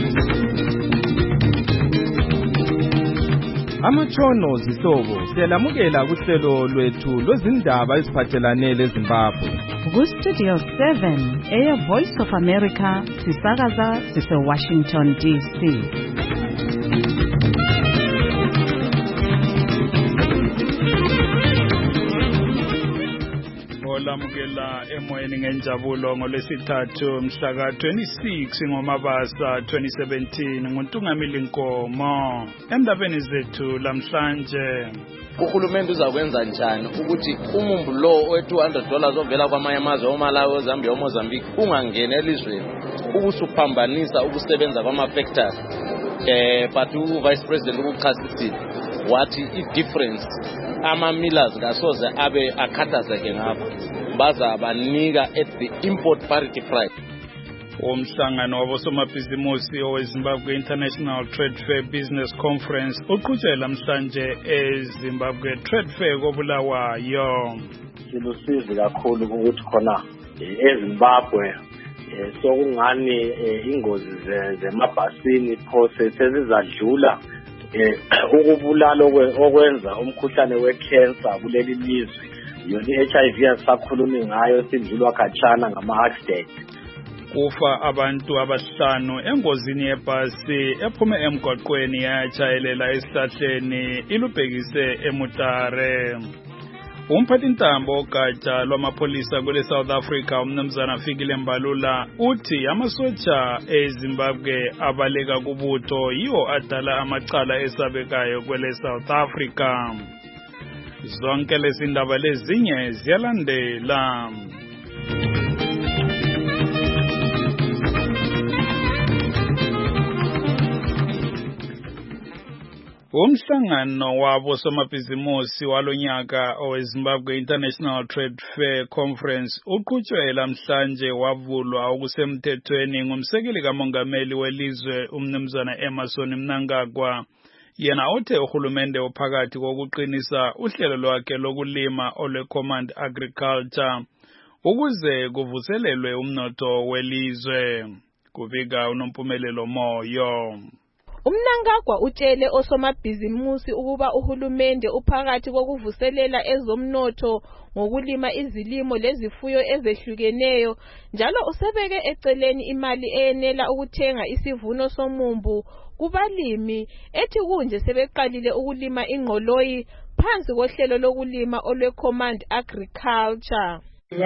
Amatshono zihlobo siyalamukela kuhlelo lwethu lwezindaba eziphathelane leZimbabwe. Ku-Studio seven, Air Voice of America, sisakaza sise-Washington D C. Olamukela emoyeni ngenjabulo ngolwesithathu mhla ka twenty-six ngoMabasa twenty seventeen nguNtungamili Nkomo. Endabeni zethu lamhlanje, uhulumende uzakwenza njani ukuthi umumbu lo we two hundred dollars ovela kwamanye amazwe oMalawi, oZambia, oMozambique ungangeni elizweni ubusuphambanisa ukusebenza kwama-factory. Eh but uVice President ukuchasisile wathi i-difference ama-millers kasoze abe akhathazeke ngapho, bazabanika at the import parity price. umhlangano wabosomabhizimusi oweZimbabwe International Trade Fair Business Conference uqhutshwe lamhlanje eZimbabwe Trade Fair koBulawayo. Silusizi kakhulu ukuthi khona eZimbabwe sokungani ingozi zemabhasini phose sezizadlula ukubulala okwenza umkhuhlane wecancer kuleli lizwe. Yona i-H I V asakhulumi ngayo, sidlulwa khatshana ngama-accident. Kufa abantu abahlanu engozini yebhasi ephume emgwaqweni yatshayelela esihlahleni ilubhekise eMutare. Umphathintambo ogatsha lwamapolisa kwele South Africa umnumzana Fikile Mbalula uthi amasotsha eZimbabwe abaleka kubutho yiwo adala amacala esabekayo kwele South Africa. Zonke lezi ndaba lezinye ziyalandela. Umhlangano wabosomabhizimusi walonyaka oweZimbabwe International Trade Fair Conference uqhutshwe lamhlanje wavulwa okusemthethweni ngumsekeli kamongameli welizwe umnumzana Emmerson Mnangagwa. Yena othe uhulumende ophakathi kokuqinisa uhlelo lwakhe lokulima olwe-Command Agriculture ukuze kuvuselelwe umnotho welizwe. Kuvika unompumelelo Moyo. Umnangagwa utshele osomabhizimusi ukuba uhulumende uphakathi kokuvuselela ezomnotho ngokulima izilimo lezifuyo ezehlukeneyo, njalo usebeke eceleni imali eyenela ukuthenga isivuno somumbu kubalimi, ethi kunje sebeqalile ukulima ingqoloyi phansi kohlelo lokulima olwe-Command Agriculture.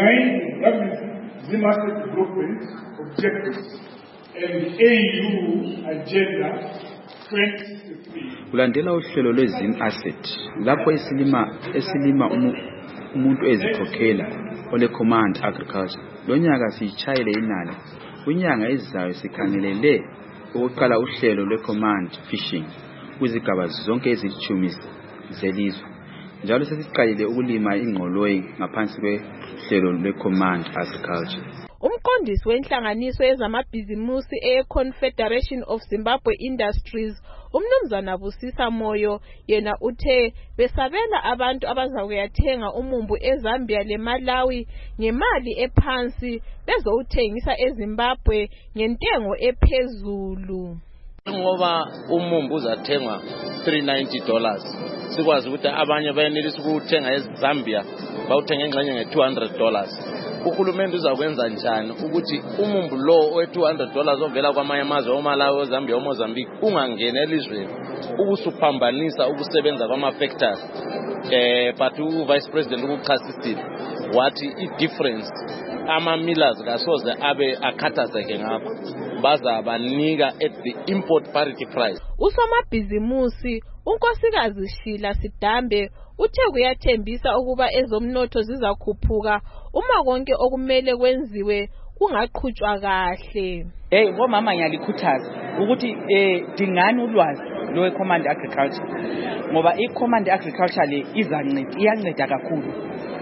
Zima Development Objectives and A U Agenda twenty sixteen. Kulandela uhlelo lwezim asset lapho esilima esilima umuntu ezikhokhela ole Command Agriculture. Lonyaka sichayele inani. Kunyanga ezizayo sikhangelele ukuqala uhlelo lwe-Command Fishing kuzigaba zonke ezilithumi zelizwe. Njalo sesiqalile ukulima ingqoloyi ngaphansi kwehlelo lwe-Command Agriculture. Umqondisi wenhlanganiso yezamabhizimusi e-Confederation of Zimbabwe Industries, umnumzana Busisa Moyo, yena uthe besabela abantu abazakuyathenga umumbu eZambia leMalawi ngemali ephansi bezowuthengisa eZimbabwe ngentengo ephezulu. Ngoba umumbu uzathengwa three ninety dollars, sikwazi ukuthi abanye bayenelisa ukuthenga eZambia bawuthenga engxenye nge two hundred dollars. Uhulumende uzakwenza njani ukuthi umumbu lo we two hundred dollars ovela kwamanye amazwe oMalawi, oZambia, oMozambique ungangeni elizweni ubusuphambanisa ukusebenza kwama-factory. Eh but uVice President ukuchasisile wathi i-difference ama-millers kasoze abe akhathazeke ngapho, bazabanika at the import parity price. Usomabhizimusi unkosikazi Shila Sidambe uthe kuyathembisa ukuba ezomnotho zizakhuphuka uma konke okumele kwenziwe kungaqhutshwa kahle. Hey bomama ngiyalikhuthaza ukuthi eh dingani ulwazi lo Command Agriculture, ngoba i-Command Agriculture le izanceda, iyanceda kakhulu.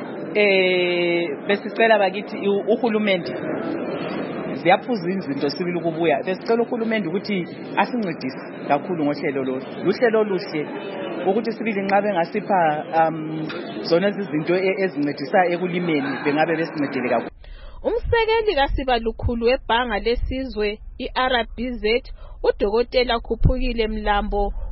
Eh besicela bakithi uhulumende ziyaphuza izinto sibili ukubuya, besicela uhulumende ukuthi asincedise kakhulu ngohlelo lo luhlelo oluhle ukuthi sibili nxa bengasipha um zona izinto ezincedisa ekulimeni bengabe besincedele kakhulu. Umsekeli kaSibalukhulu webhanga lesizwe i-R B Z udokotela Khuphukile Mlambo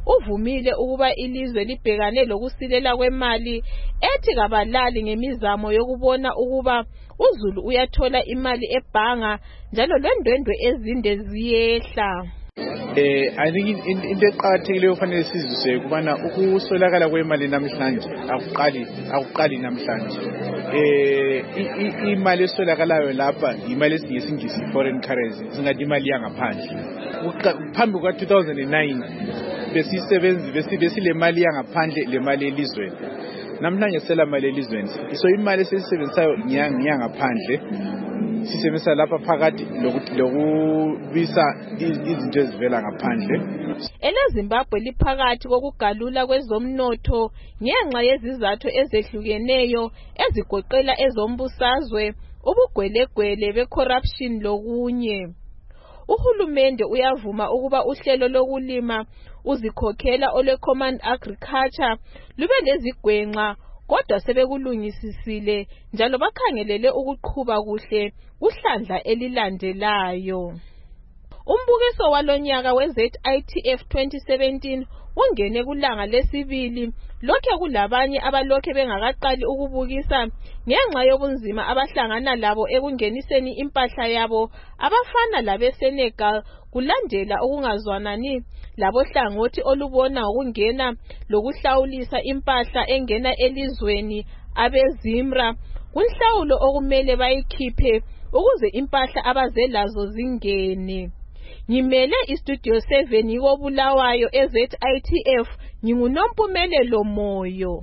uvumile ukuba ilizwe libhekane lokusilela kwemali ethi kabalali ngemizamo yokubona ukuba uZulu uyathola imali ebhanga njalo lendwendwe ezinde ziyehla. Eh I think into eqhakathekileyo kufanele sizise kubana ukuswelakala kwemali namhlanje akuqali akuqali namhlanje. Eh imali eswelakalayo lapha imali esingisi foreign currency singathi imali yangaphandle. Phambi kwa two thousand nine besisebenzi besile mali yangaphandle le mali elizweni. Namhlanje sela mali elizweni. So imali esisebenzayo ngiyangaphandle sisebenzisa lapha phakathi lokuthi lokubisa izinto ezivela ngaphandle. EleZimbabwe liphakathi kokugalula kwezomnotho ngenxa yezizathu ezehlukeneyo ezigoqela ezombusazwe, ubugwelegwele becorruption lokunye. Uhulumende uyavuma ukuba uhlelo lokulima uzikhokhela ole Command Agriculture lube lezigwenxa kodwa sebekulungisisile njalo bakhangelele ukuqhuba kuhle uhlandla elilandelayo. Umbukiso walonyaka we-Z I T F twenty seventeen ungene kulanga lesibili lokho kulabanye abalokhe bengakaqali ukubukisa ngenxa yobunzima abahlangana labo ekungeniseni impahla yabo abafana labeSenegal kulandela ukungazwanani labohlangothi olubona ukungena lokuhlawulisa impahla engena elizweni abeZimra kunhlawulo okumele bayikhiphe ukuze impahla abazelazo zingene. Ngimele istudio seven yikobulawayo e-Z I T F nginguNompumelelo Moyo.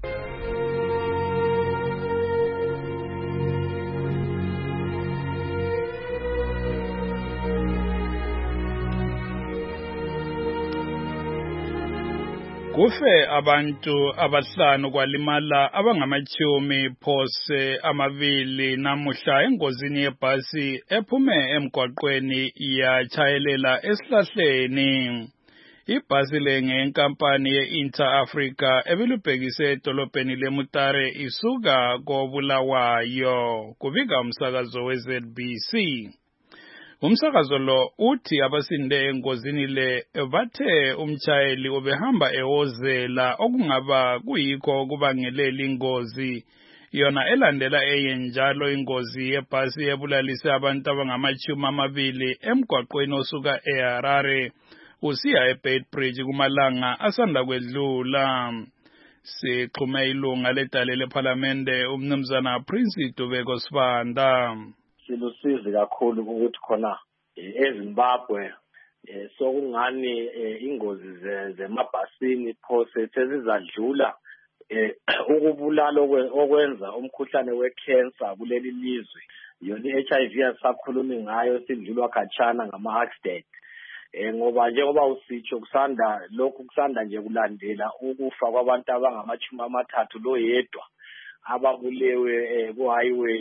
Kufe abantu abahlanu kwalimala abangamachumi phose amabili namuhla engozini yebhasi ephume emgwaqweni yachayelela esihlahleni. Ibhasi lengenkampani ye-Inter Africa ebilubhekise edolobheni leMutare isuka koBulawayo, kubika umsakazo we-Z B C. Umsakazo lo uthi abasinde engozini le bathe umchayeli ubehamba ewozela okungaba kuyikho kubangelela ingozi yona elandela eyenjalo ingozi yebhasi ebulalise abantu abangamachumi amabili emgwaqweni osuka eHarare usiya eBeitbridge kumalanga asanda kwedlula. Sixhume ilunga ledale leParliamente umnumzana Prince Dubeko Sibanda. Silusizi kakhulu ukuthi khona eZimbabwe sokungani ingozi zemabhasini phose sezizadlula ukubulala okwenza umkhuhlane wecancer kuleli lizwe. Yona i-H I V asakhulumi ngayo sidlulwa khatshana ngama-accident. Ngoba njengoba usitsho kusanda lokhu kusanda nje kulandela ukufa kwabantu abangamachumi amathathu lo yedwa ababulewe ku-highway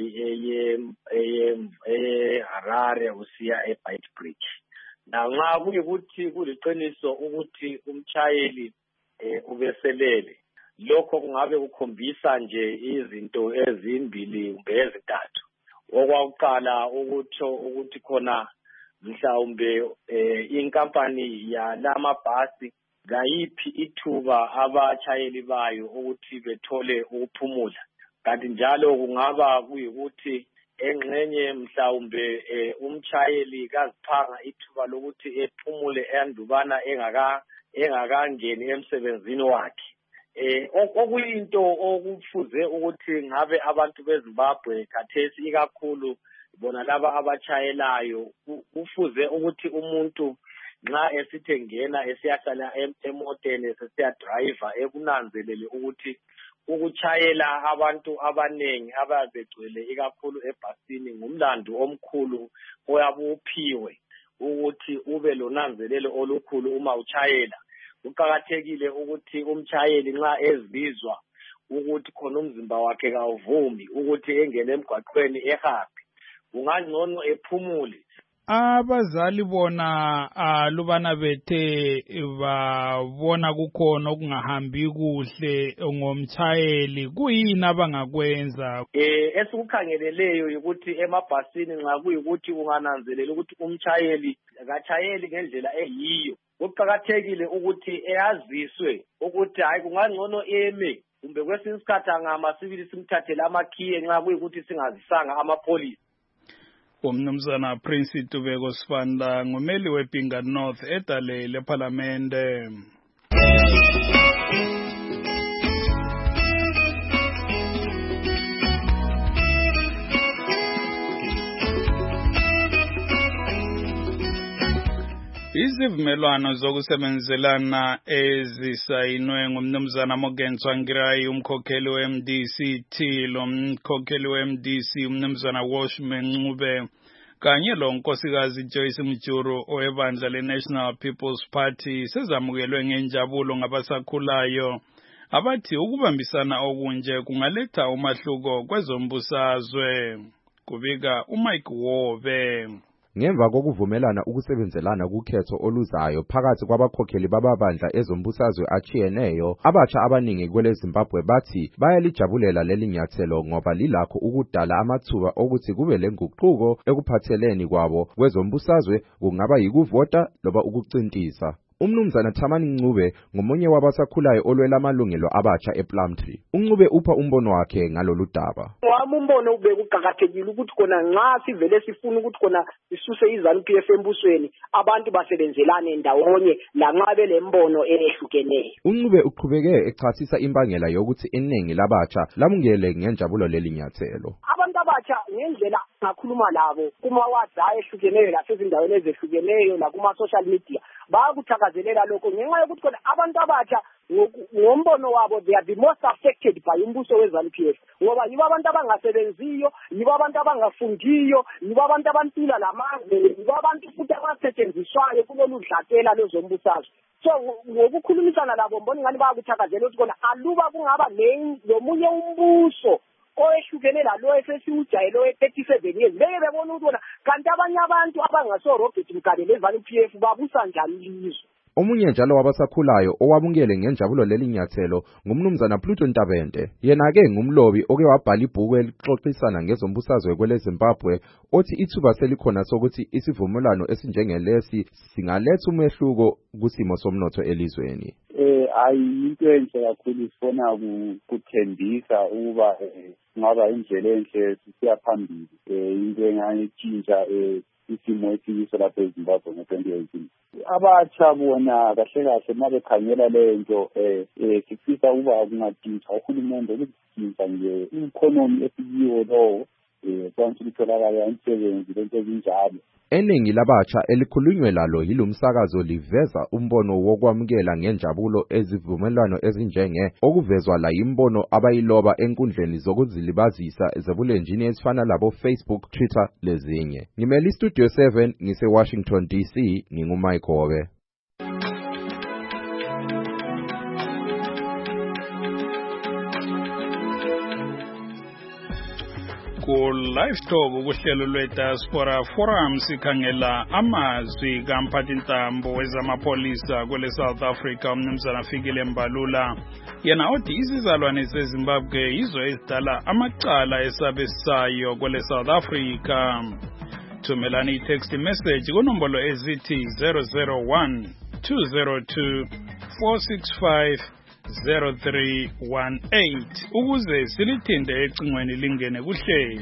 eHarare usiya eBeitbridge. Nanxa kuyikuthi kuliqiniso ukuthi umchayeli ubeselele, lokho kungabe kukhombisa nje izinto ezimbili kumbe ezintathu. Okwakuqala ukutho ukuthi khona mhlawumbe inkampani yalamabhasi ngayiphi ithuba abachayeli bayo ukuthi bethole ukuphumula. Kanti njalo kungaba kuyikuthi engxenye mhlawumbe umchayeli kaziphanga ithuba lokuthi ephumule endubana engaka engakangeni emsebenzini wakhe. Eh okuyinto okufuze ukuthi ngabe abantu beZimbabwe khathesi ikakhulu bona laba abachayelayo kufuze ukuthi umuntu nxa esithe ngena esiyahlala emoteni sesiya driver ekunanzelele ukuthi ukuchayela abantu abanengi ababegcwele ikakhulu ebhasini ngumlando omkhulu oyabuphiwe ukuthi ube lonanzelelo olukhulu uma uchayela. Kuqakathekile ukuthi umchayeli nxa ezibizwa ukuthi khona umzimba wakhe kawuvumi ukuthi engene emgwaqweni ehambe, kungangcono ephumule. Abazali bona alubana bethe babona kukhona okungahambi kuhle ngomchayeli, kuyini abangakwenza? Eh esikukhangeleleyo ukuthi emabhasini nxa kuyikuthi ungananzelela ukuthi umchayeli akachayeli ngendlela eyiyo, kuqakathekile ukuthi eyaziswe ukuthi hayi kungangcono eme kumbe kwesinye isikhathi angamasibili simthathele amakhiye nxa kuyikuthi singazisanga amapolisi. Umnumzana Prince Tubeko Sifanda ngumeli wePinga North edale leParlamente. Izivumelwano zokusebenzelana ezisayinwe ngumnumzana Morgan Tsvangirai umkhokheli we-M D C T lo mkhokheli we-M D C umnumzana Washman Ncube kanye lo nkosikazi Joyce Mjuru owebandla le-National People's Party sezamukelwe ngenjabulo ngabasakhulayo abathi ukubambisana okunje kungaletha umahluko kwezombusazwe. Kubika uMike Wobe. Ngemva kokuvumelana ukusebenzelana kukhetho oluzayo phakathi kwabakhokheli bababandla ezombusazwe achiyeneyo, abatsha abaningi kwele Zimbabwe bathi bayalijabulela leli nyathelo ngoba lilakho ukudala amathuba okuthi kube lenguquko ekuphatheleni kwabo kwezombusazwe, kungaba yikuvota loba ukucintisa. Umnumzana Thamani Ncube ngomunye wabasakhulayo olwela amalungelo abatsha ePlumtree. uNcube upha umbono wakhe ngalolu daba. Wami umbono ube kuqhakathekile ukuthi kona nxa sivele sifuna ukuthi kona isuse iZANU-P F embusweni abantu basebenzelane ndawonye lanxa belembono ehlukeneyo. uNcube uqhubeke echasisa imbangela yokuthi iningi labatsha lamungele ngenjabulo leli nyathelo. Abantu abatsha ngendlela ngakhuluma labo kuma WhatsApp ehlukeneyo lasezindaweni ezehlukeneyo la kuma social media bayakuthakazelela lokho ngenxa yokuthi kona abantu abatsha ngombono wabo they are the most affected by umbuso weZANU-P F ngoba yibo abantu abangasebenziyo, yibo abantu abangafundiyo, yibo abantu abantila lamandla, yibo abantu futhi abasetshenziswayo kulolu dlakela lezombusazwe. So ngokukhulumisana labo mbona ngani bayakuthakazela ukuthi kona aluba kungaba nomunye umbuso oyehlukene lalo esesiujayelo we-thirty-seven years beke bebona ukuthi bona kanti abanye abantu abangaso Robert Mugabe leZANU-P F babusa njani ilizwe. Omunye njalo wabasakhulayo owamukele ngenjabulo leli nyathelo ngumnumzana Pluto Ntabende. Yena ke ngumlobi oke wabhala ibhuku elixoxisana ngezombusazwe kwele Zimbabwe othi ithuba selikhona sokuthi isivumelwano esinjengelesi singaletha umehluko kusimo somnotho elizweni. Eh ayinto enhle kakhulu sifona kuthembisa ukuba ngaba indlela enhle sisiya phambili eh into engayitshintsha eh isimo esiyiso lapha eZimbabwe ngo-twenty eighteen. Abatsha bona kahle kahle mabekhangela lento eh sifisa ukuba kungadinga uhulumende ukudinga nje i-economy esiyiwo lo eh kwanti litholakala imisebenzi lento ezinjalo. Eningi labatsha elikhulunywe lalo yilomsakazo liveza umbono wokwamukela ngenjabulo ezivumelwano ezinjenge okuvezwa la imbono abayiloba enkundleni zokuzilibazisa ezebulenjini ezifana labo Facebook, Twitter lezinye. Ngimeli Studio seven ngise Washington D C nginguMike Hobe. Ku live talk ukuhlelo lwe-Diaspora Forum sikhangela amazwi kamphathintambo wezamapolisa kwele South Africa umnumzana Fikile Mbalula. Yena othi izizalwane zeZimbabwe yizo ezidala amacala esabesayo kwele South Africa. Thumelani i-text message kunombolo ezithi zero zero one two zero two four six five zero three one eight ukuze silithinde ecingweni lingene kuhlelo.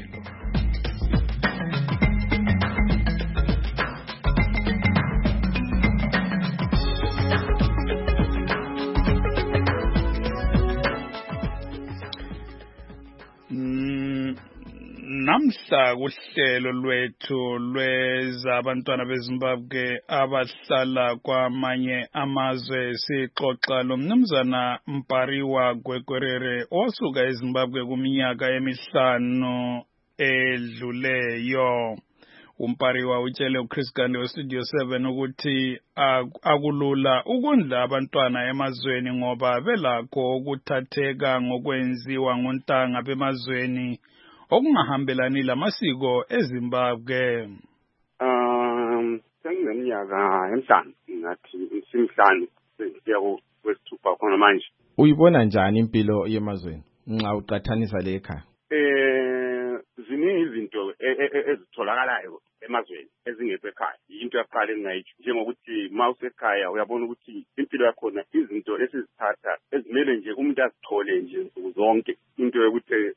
Namhla kuhlelo lwethu lwezabantwana beZimbabwe abahlala kwamanye amazwe sixoxa lomnumzana Mpariwa Gwegwerere osuka eZimbabwe kuminyaka emihlanu edluleyo. Umpariwa utshele uChris Gandhi weStudio seven ukuthi akulula ukondla abantwana emazweni ngoba belakho ukuthatheka ngokwenziwa ngontanga bemazweni okungahambelani lamasiko eZimbabwe. Um sengineminyaka emihlanu ngathi simhlanu sesiya kwesithupha khona manje. Uyibona njani impilo yemazweni nxa uqathanisa le ekhaya? Eh ziningi izinto ezitholakalayo emazweni ezingekho ekhaya. Into yaqala engayitsho njengokuthi mawusekhaya uyabona ukuthi impilo yakhona izinto esizithatha ezimele nje umuntu azithole nje nsuku zonke. Into yokuthi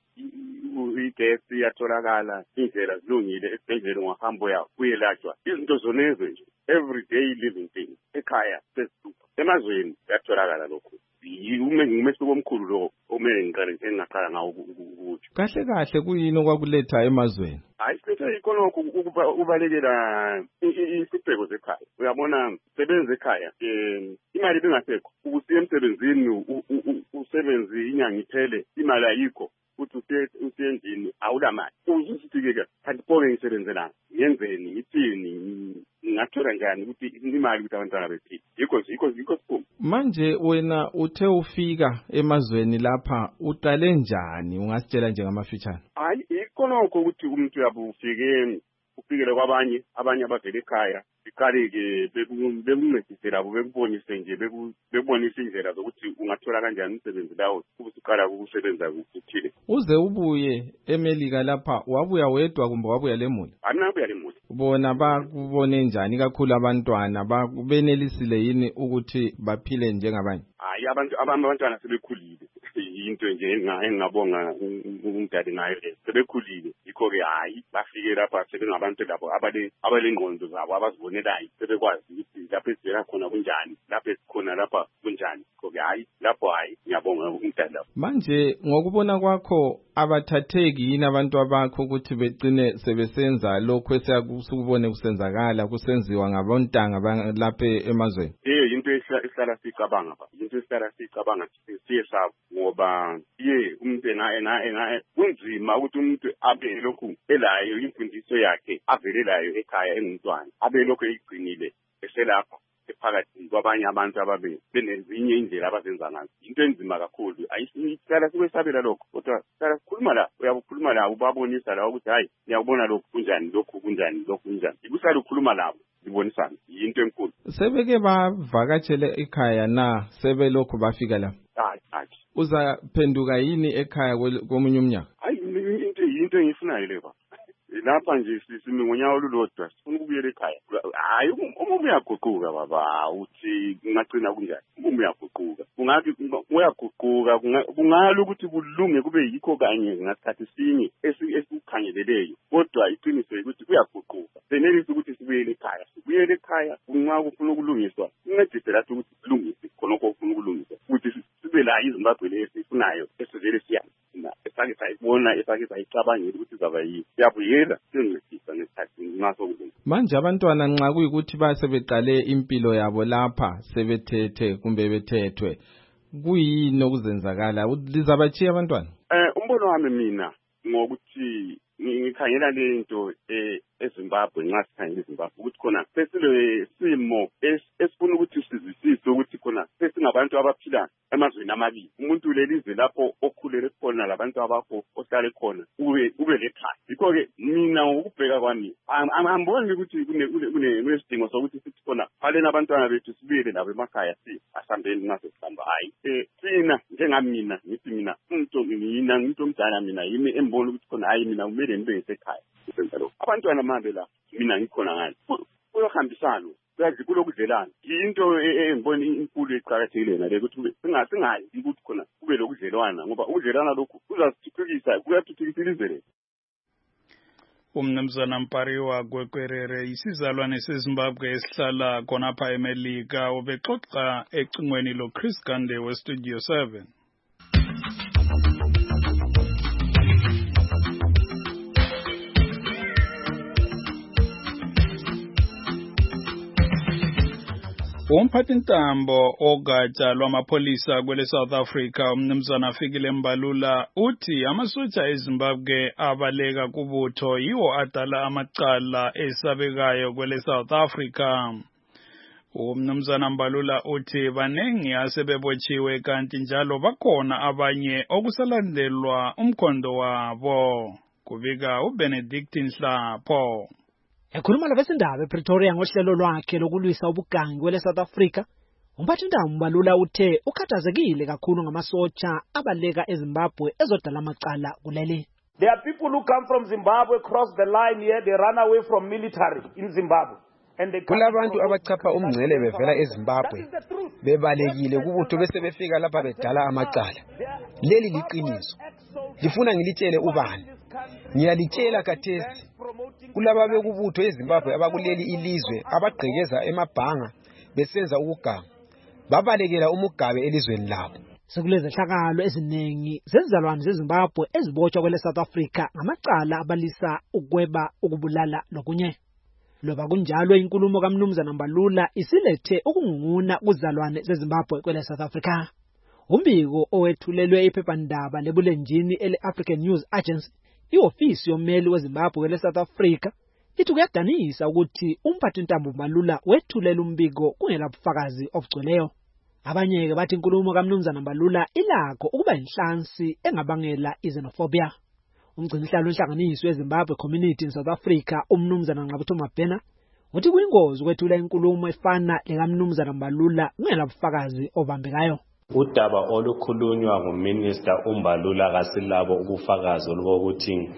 igesi iyatholakala, indlela zilungile, esibhedlela ungahamba uya uyelatshwa. Izinto zonezo nje everyday living thing ekhaya sesithupa. Emazweni yatholakala lokho. Umehluko omkhulu lo omele ngiqale ngingaqala ngawo ukuthi kahle kahle kuyini okwakuletha emazweni. Hayi silethe ikhonokho ubalekela isibheko zekhaya. Uyabona sebenze ekhaya eh imali bengasekho ukusiya emsebenzini usebenzi inyanga iphele imali ayikho uthi usendlini awulamali uzusithike kanti konke ngisebenzelana ngenzeni ithini ngathola njani ukuthi imali ukuthi abantwana bephile yikho yikho yikho siphuma. Manje wena uthe ufika emazweni lapha uqale njani ungasitshela nje ngamafitshane? Hayi ikhonokho ukuthi umuntu uyabufike ufikele kwabanye abanye abavela ekhaya iqale-ke bekuncedise labo bekubonise nje bekubonise indlela zokuthi ungathola kanjani umsebenzi lawo ubusuqala ukusebenza kuthile. Uze ubuye eMelika lapha wabuya wedwa kumbe wabuya lemuli? Anabuya lemuli. Bona bakubone njani kakhulu abantwana bakubenelisile yini ukuthi baphile njengabanye? Hayi abantu abantwana sebekhulile into nje engingabonga umdali ngayo sebekhulile yikho ke hayi bafike lapha sebengabantu labo abale abalengqondo zabo abazibonelayo sebekwazi ukuthi lapha esivela khona kunjani lapha esikhona lapha kunjani yikho ke hayi lapho hayi ngiyabonga umdali lapho. Manje ngokubona kwakho abathatheki yini abantu abakho ukuthi begcine sebesenza lokho esiyakubone kusenzakala kusenziwa ngabontanga lapha emazweni? Eh into esihlala sicabanga ba into esihlala sicabanga siye sabo ngoba ye umuntu ena ena kunzima ukuthi umuntu abe lokhu elayo imfundiso yakhe avelelayo ekhaya engumntwana abe lokhu eyigcinile eselapha ephakathi kwabanye abantu ababe benezinye indlela abazenza ngazo into enzima kakhulu ayisihlala sikwesabela lokho kodwa sihlala sikhuluma la uyabukhuluma la ubabonisa la ukuthi hayi ngiyabona lokhu kunjani lokhu kunjani lokhu kunjani ikusala ukukhuluma labo zibonisana into enkulu. Sebeke bavakatshele ekhaya na sebe lokho bafika la? Hayi hayi uzaphenduka yini ekhaya komunye umnyaka? Hayi into into engifunayo leba lapha nje sisimi ngonyaka olulodwa sifuna ukubuyela ekhaya. Hayi uma uyaguquka baba uthi ngagcina kunjani uma uyaguquka kungathi uyaguquka kungalo ukuthi kulunge kube yikho kanye ngasikhathi sinye esikukhangeleleyo kodwa iqiniso ukuthi kuyaguquka senelisa ukuthi sibuyele ekhaya sibuyele ekhaya kunqa kufuna ukulungiswa incedise lathi ukuthi silungise khonokho kufuna ukulungiswa ukuthi sibe la iZimbabwe lesifunayo esivele siyazi na esake sayibona esake sayicabangela ukuthi izaba yini siyabuyela sincedisa ngesikhathi ngaso kulunga. Manje abantwana nxa kuyikuthi basebeqale impilo yabo lapha sebethethe kumbe bethethwe kuyini okuzenzakala lizabachiya abantwana? Eh umbono wami mina ngokuthi ngikhangela lento eh eZimbabwe nxa sikhangela eZimbabwe ukuthi khona sesile simo esifuna ukuthi sizisise ukuthi khona sesingabantu abaphila emazweni amabili umuntu lelizwe lapho okhulele khona labantu abakho ohlale khona ube ube lekhaya yikho ke mina ngokubheka kwami angiboni ukuthi kunesidingo sokuthi sithi khona falena abantwana bethu sibuyele labo emakhaya si asambeni ngaso sihamba hayi eh sina njengamina ngithi mina umuntu mina ngimuntu omdala mina yimi embona ukuthi khona hayi mina kumele nibe ngisekhaya usenza lokho abantwana manje la mina ngikhona ngani kuyohambisana uyazi kulokudlelana into engibona inkulu eqhakathekile nale ukuthi singasingayi ukuthi khona kube lokudlelwana ngoba ukudlelana lokhu kuzasithuthukisa kuyathuthukisa ilizwe lethu. Umnumzana Mpariwa Gwekwerere isizalwane seZimbabwe esihlala khonapha eMelika ubexoxa ecingweni lo Chris Gande we Studio seven. Umphathintambo ogatsha lwamapolisa kwele South Africa umnumzana Fikile Mbalula uthi amasotsha eZimbabwe abaleka kubutho yiwo adala amacala esabekayo kwele South Africa. Umnumzana Mbalula uthi banengi asebebotshiwe kanti njalo bakhona abanye okusalandelwa umkhondo wabo. Kubika uBenedict Nhlapho. Ekhuluma labesindaba ePretoria ngohlelo lwakhe lokulwisa ubugangi kwele South Africa, umphathintambo Mbalula uthe ukhathazekile kakhulu ngamasotsha abaleka eZimbabwe ezodala amacala kuleli. There are people who come from Zimbabwe, cross the line here, they run away from military in Zimbabwe. Kulabantu abachapha umngcele bevela eZimbabwe bebalekile kubutho bese befika lapha bedala amacala. Leli liqiniso. Ngifuna ngilitshele ubani. Ngiyalitshela kathesi. Kulaba bekubutho eZimbabwe abakuleli ilizwe abagqekeza emabhanga besenza ukuganga. Babalekela umugabe elizweni labo. Sekulezi hlakalo eziningi zezizalwane zeZimbabwe ezibotshwa kwele South Africa ngamacala abalisa ukweba ukubulala lokunye. Loba kunjalo inkulumo kaMnumzana Mbalula isilethe ukungunguna kuzalwane zeZimbabwe kwele South Africa. Umbiko owethulelwe iphephandaba lebulenjini ele African News Agency, iofisi yommeli weZimbabwe kwele South Africa, ithi kuyadanisa ukuthi umphathintambo Mbalula wethulela umbiko kungela bufakazi obugcweleyo. Abanye ke bathi inkulumo kaMnumzana Mbalula ilakho ukuba inhlansi engabangela xenophobia. Umgcinisihlalo wenhlanganiso weZimbabwe Community in South Africa, uMnumzana Nqabutho Mabhena, uthi kuyingozi ukwethula inkulumo efana lekaMnumzana Mbalula kungela bufakazi obambekayo. Udaba olukhulunywa nguMinister uMbalula kasilabo ubufakazi olukuthi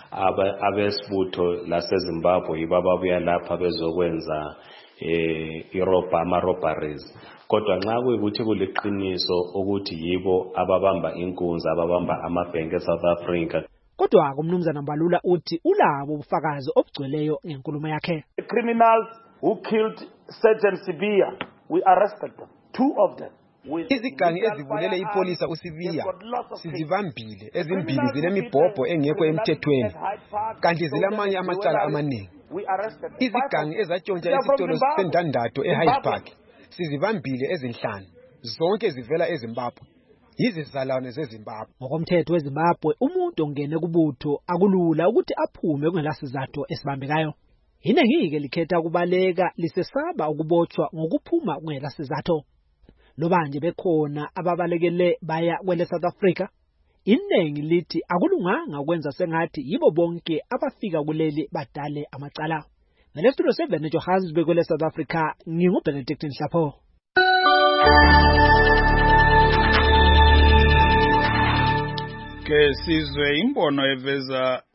abesibutho laseZimbabwe yibababuya lapha bezokwenza eh iroba ama-robberies. Kodwa nxa kuyikuthi kuliqiniso ukuthi yibo ababamba inkunzi ababamba amabhenki eSouth Africa. Kodwa uMnumzana Mbalula uthi ulabo ubufakazi obugcweleyo ngenkulumo yakhe. The criminals who killed Sergeant Sibiya, we arrested them, two of them. Izigangi ezibulele ipolisa uSibiya sizibambile, ezimbili zinemibhobho engekho emthethweni kanti zilamanye amacala amaningi. Izigangi ezatshontsha isitolo sendandatho eHyde Park sizibambile ezinhlanu, zonke zivela eZimbabwe. Yizizalwane zeZimbabwe. Ngokomthetho weZimbabwe umuntu ongene kubutho akulula ukuthi aphume kungelasizathu esibambekayo. Inengike likhetha kubaleka lisesaba ukubotshwa ngokuphuma kungelasizathu. Loba nje bekhona ababalekele baya kwele South Africa, inengi lithi akulunganga ukwenza sengathi yibo bonke abafika kuleli badale amacala. Ngelesitulo seven eJohannesburg kwele South Africa, nginguBenedict Nhlapho. Ke sizwe imbono eveza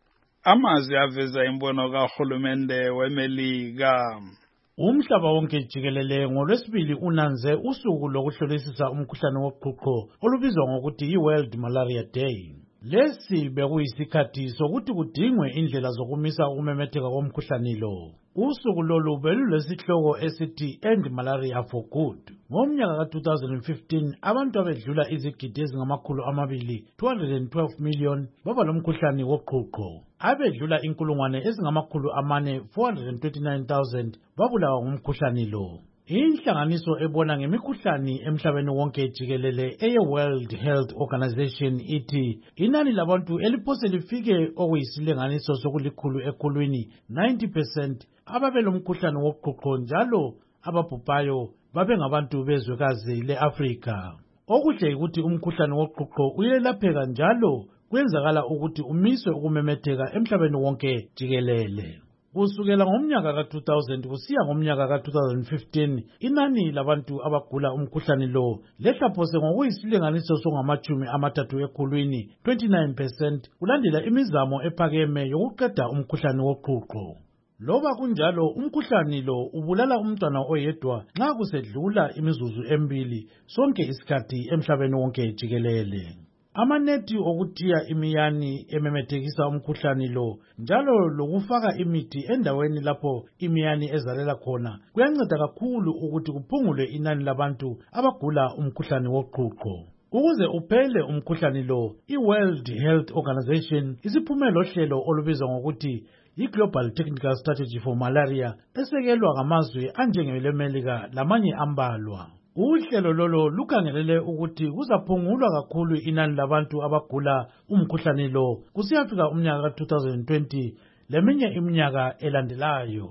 amazwi aveza imbono kahulumende weMelika. Umhlaba wonke jikelele ngolwesibili unanze usuku lokuhlolisisa umkhuhlane woqhuqho olubizwa ngokuthi yi-World Malaria Day. Lesi bekuyisikhathi sokuthi kudingwe indlela zokumisa ukumemetheka komkhuhlane lo. Usuku lolu belulesihloko esithi End Malaria for Good. Ngomnyaka ka two thousand fifteen abantu abedlula izigidi ezingamakhulu amabili two hundred twelve million baba lomkhuhlane woqhuqho. Abedlula inkulungwane ezingamakhulu amane four hundred twenty-nine thousand babulawa ngumkhuhlane lo. Inhlanganiso ebona ngemikhuhlane emhlabeni wonke jikelele eye World Health Organization ithi inani labantu eliphose lifike okuyisilinganiso sokulikhulu ekhulwini ninety percent ababelomkhuhlane woqhuqho njalo ababhubhayo babe ngabantu bezwekazi leAfrika. Okuhle ukuthi umkhuhlane woqhuqho uyelapheka njalo kwenzakala ukuthi umiswe ukumemetheka emhlabeni wonke jikelele. Kusukela ngomnyaka ka two thousand kusiya ngomnyaka ka two thousand fifteen inani labantu abagula umkhuhlane lo lehlaphose ngokuyisilinganiso songamachumi amathathu ekhulwini twenty-nine percent kulandela imizamo ephakeme yokuqeda umkhuhlane woqhuqho. Loba kunjalo umkhuhlane lo ubulala umntwana oyedwa nxa kusedlula imizuzu embili sonke isikhathi emhlabeni wonke jikelele. Amanethi okuthiya imiyani ememethekisa umkhuhlane lo njalo lokufaka imithi endaweni lapho imiyani ezalela khona kuyanceda kakhulu ukuthi kuphungule inani labantu abagula umkhuhlane woqhuqho. Ukuze uphele umkhuhlane lo, i-World Health Organization isiphumelo hlelo olubizwa ngokuthi i-Global Technical Strategy for Malaria esekelwa ngamazwe anjengeleMelika lamanye ambalwa. Uhlelo lolo lukhangelele ukuthi kuzaphungulwa kakhulu inani labantu abagula umkhuhlane lo kusiyafika umnyaka ka two thousand twenty leminye iminyaka elandelayo.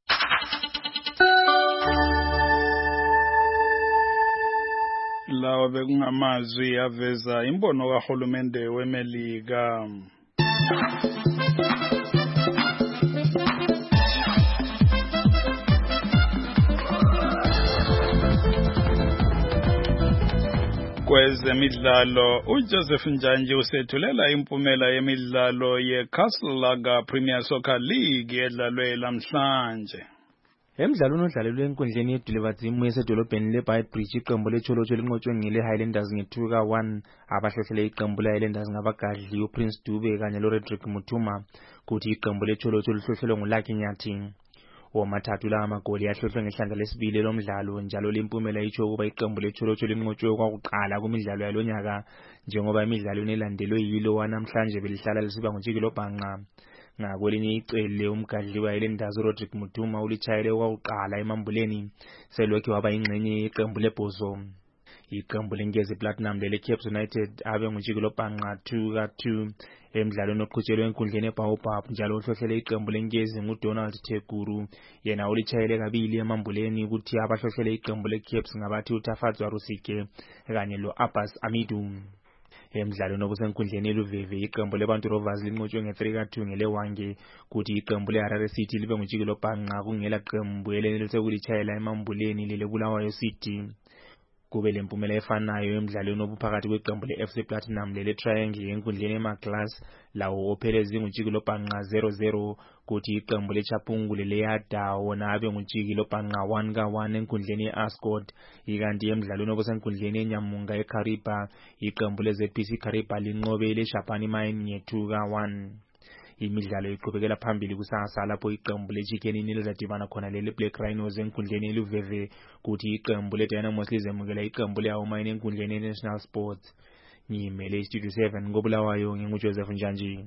Lawa bekungamazwi aveza imbono kahulumende weMelika. wezemidlalo uJoseph Njanji usethulela impumela yemidlalo yeCastle Lager Premier Soccer League edlalwe lamhlanje. Emidlalweni odlalelwe enkundleni yeDulebadzimu esedolobheni leBaybridge iqembu leCholocho linqotshwe ngele Highlanders nge-two ka one. Abahlohlele iqembu le-Highlanders ngabagadli uPrince Dube kanye loRedrick Muthuma, kuthi iqembu leCholocho lihlohlelwe nguLucky Nyathi. Womathathu la amagoli ahlohlwe ngehlandla lesibili lomdlalo, njalo lempumela itsho ukuba iqembu leCholocho linqotshwe kwakuqala kumidlalo yalonyaka, njengoba imidlalo elandelwe yilo wanamhlanje belihlala lisiba ngujikelo bhanqa. Ngakwelinye icele umgadli wayelendazi uRedrick Muthuma ulitshayele kwakuqala emambuleni selokhe waba ingxenye yeqembu leBhozo. Iqembu leNgezi Platinum lele-Cape United abe ngujikelo bhanqa two ka two emidlalweni oqhutshelwe enkundleni eBaobab, njalo uhlohlele iqembu leNgezi nguDonald Teguru, yena ulitshayele kabili emambuleni, ukuthi abahlohlele iqembu leCapes ngabathi uTafatswa Rusike kanye lo-Abbas Amidu. Emidlalweni obusenkundleni eLuveve iqembu leBantu Rovers linqotshwe nge-three ka two ngeleWange, kuthi iqembu leHarare City libe ngujikelo bhanqa kungela qembu elenelise ukulitshayela emambuleni leleBulawayo City. Kube lempumela efanayo emidlalweni obuphakathi kweqembu le-F C Platinum lele-Triangle enkundleni eMaglas, lawo ophelezi ngujikelo bhanqa zero zero, kuthi iqembu leChapungu leleYada wona abe ngujikelo bhanqa one ka one enkundleni ye-Ascot. Ikanti emidlalweni obusenkundleni eNyamunga eKariba iqembu le-Z P C Kariba linqobe leShapani Mine nge-two ka one. Imidlalo iqhubekela phambili kusasa lapho iqembu leChicken Inn lizadibana khona lele Black Rhinos enkundleni eLuveve, kuthi iqembu leDynamos lizemukela iqembu leAwomine enkundleni yeNational Sports. Ngimele iStudio seven ngobulawayo nginguJoseph Njanji.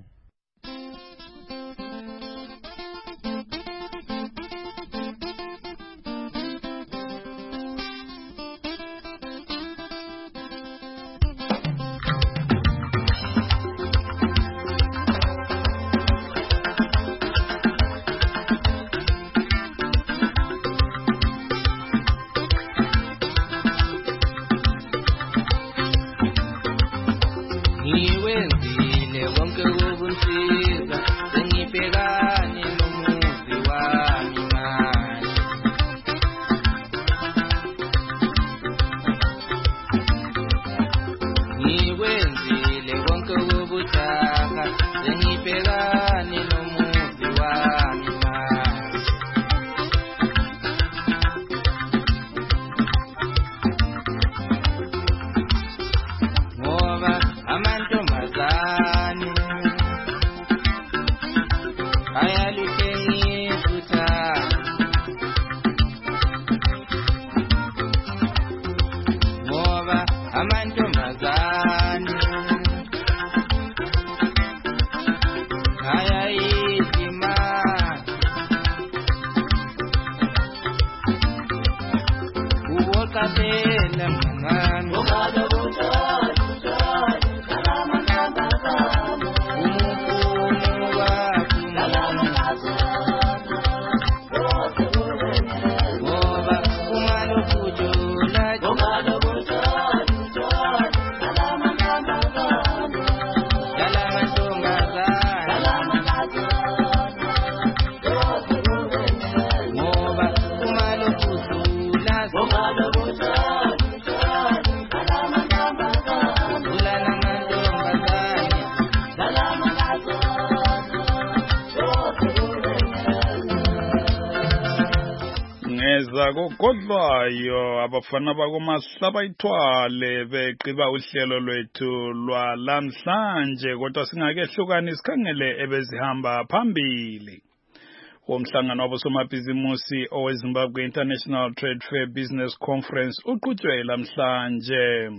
Kodwayo abafana bakoMahlaba ithwale beqiba uhlelo lwethu lwalamhlanje, kodwa singakehlukani sikhangele ebezihamba phambili. Umhlangano wabosomabhizimusi oweZimbabwe International Trade Fair Business Conference uqhutshwe lamhlanje.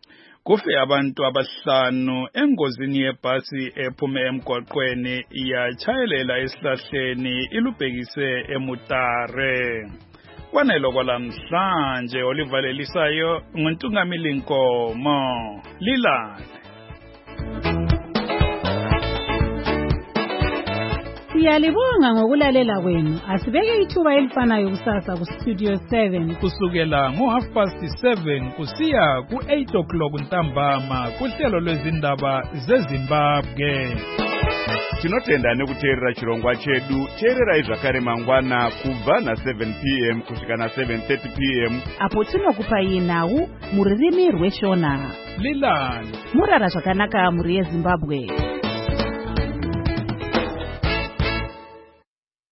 Kufe abantu abahlanu engozini yebhasi ephume emgwaqweni yatshayelela esihlahleni ilubhekise eMutare. Kwanelo kwalamhlanje olivalelisayo nguNtungamili Nkomo. Lilane. Siyalibonga ngokulalela kwenu. Asibeke ithuba elifanayo kusasa ku Studio seven kusukela ngo half past seven kusiya ku eight o'clock ntambama kuhlelo lwezindaba zeZimbabwe. tinotenda nekuteerera chirongwa chedu. Teererai zvakare mangwana kubva na seven p m kusvika na seven thirty p m apo tinokupai nhau mururimi rweshona. Lilani murara zvakanaka muri yeZimbabwe.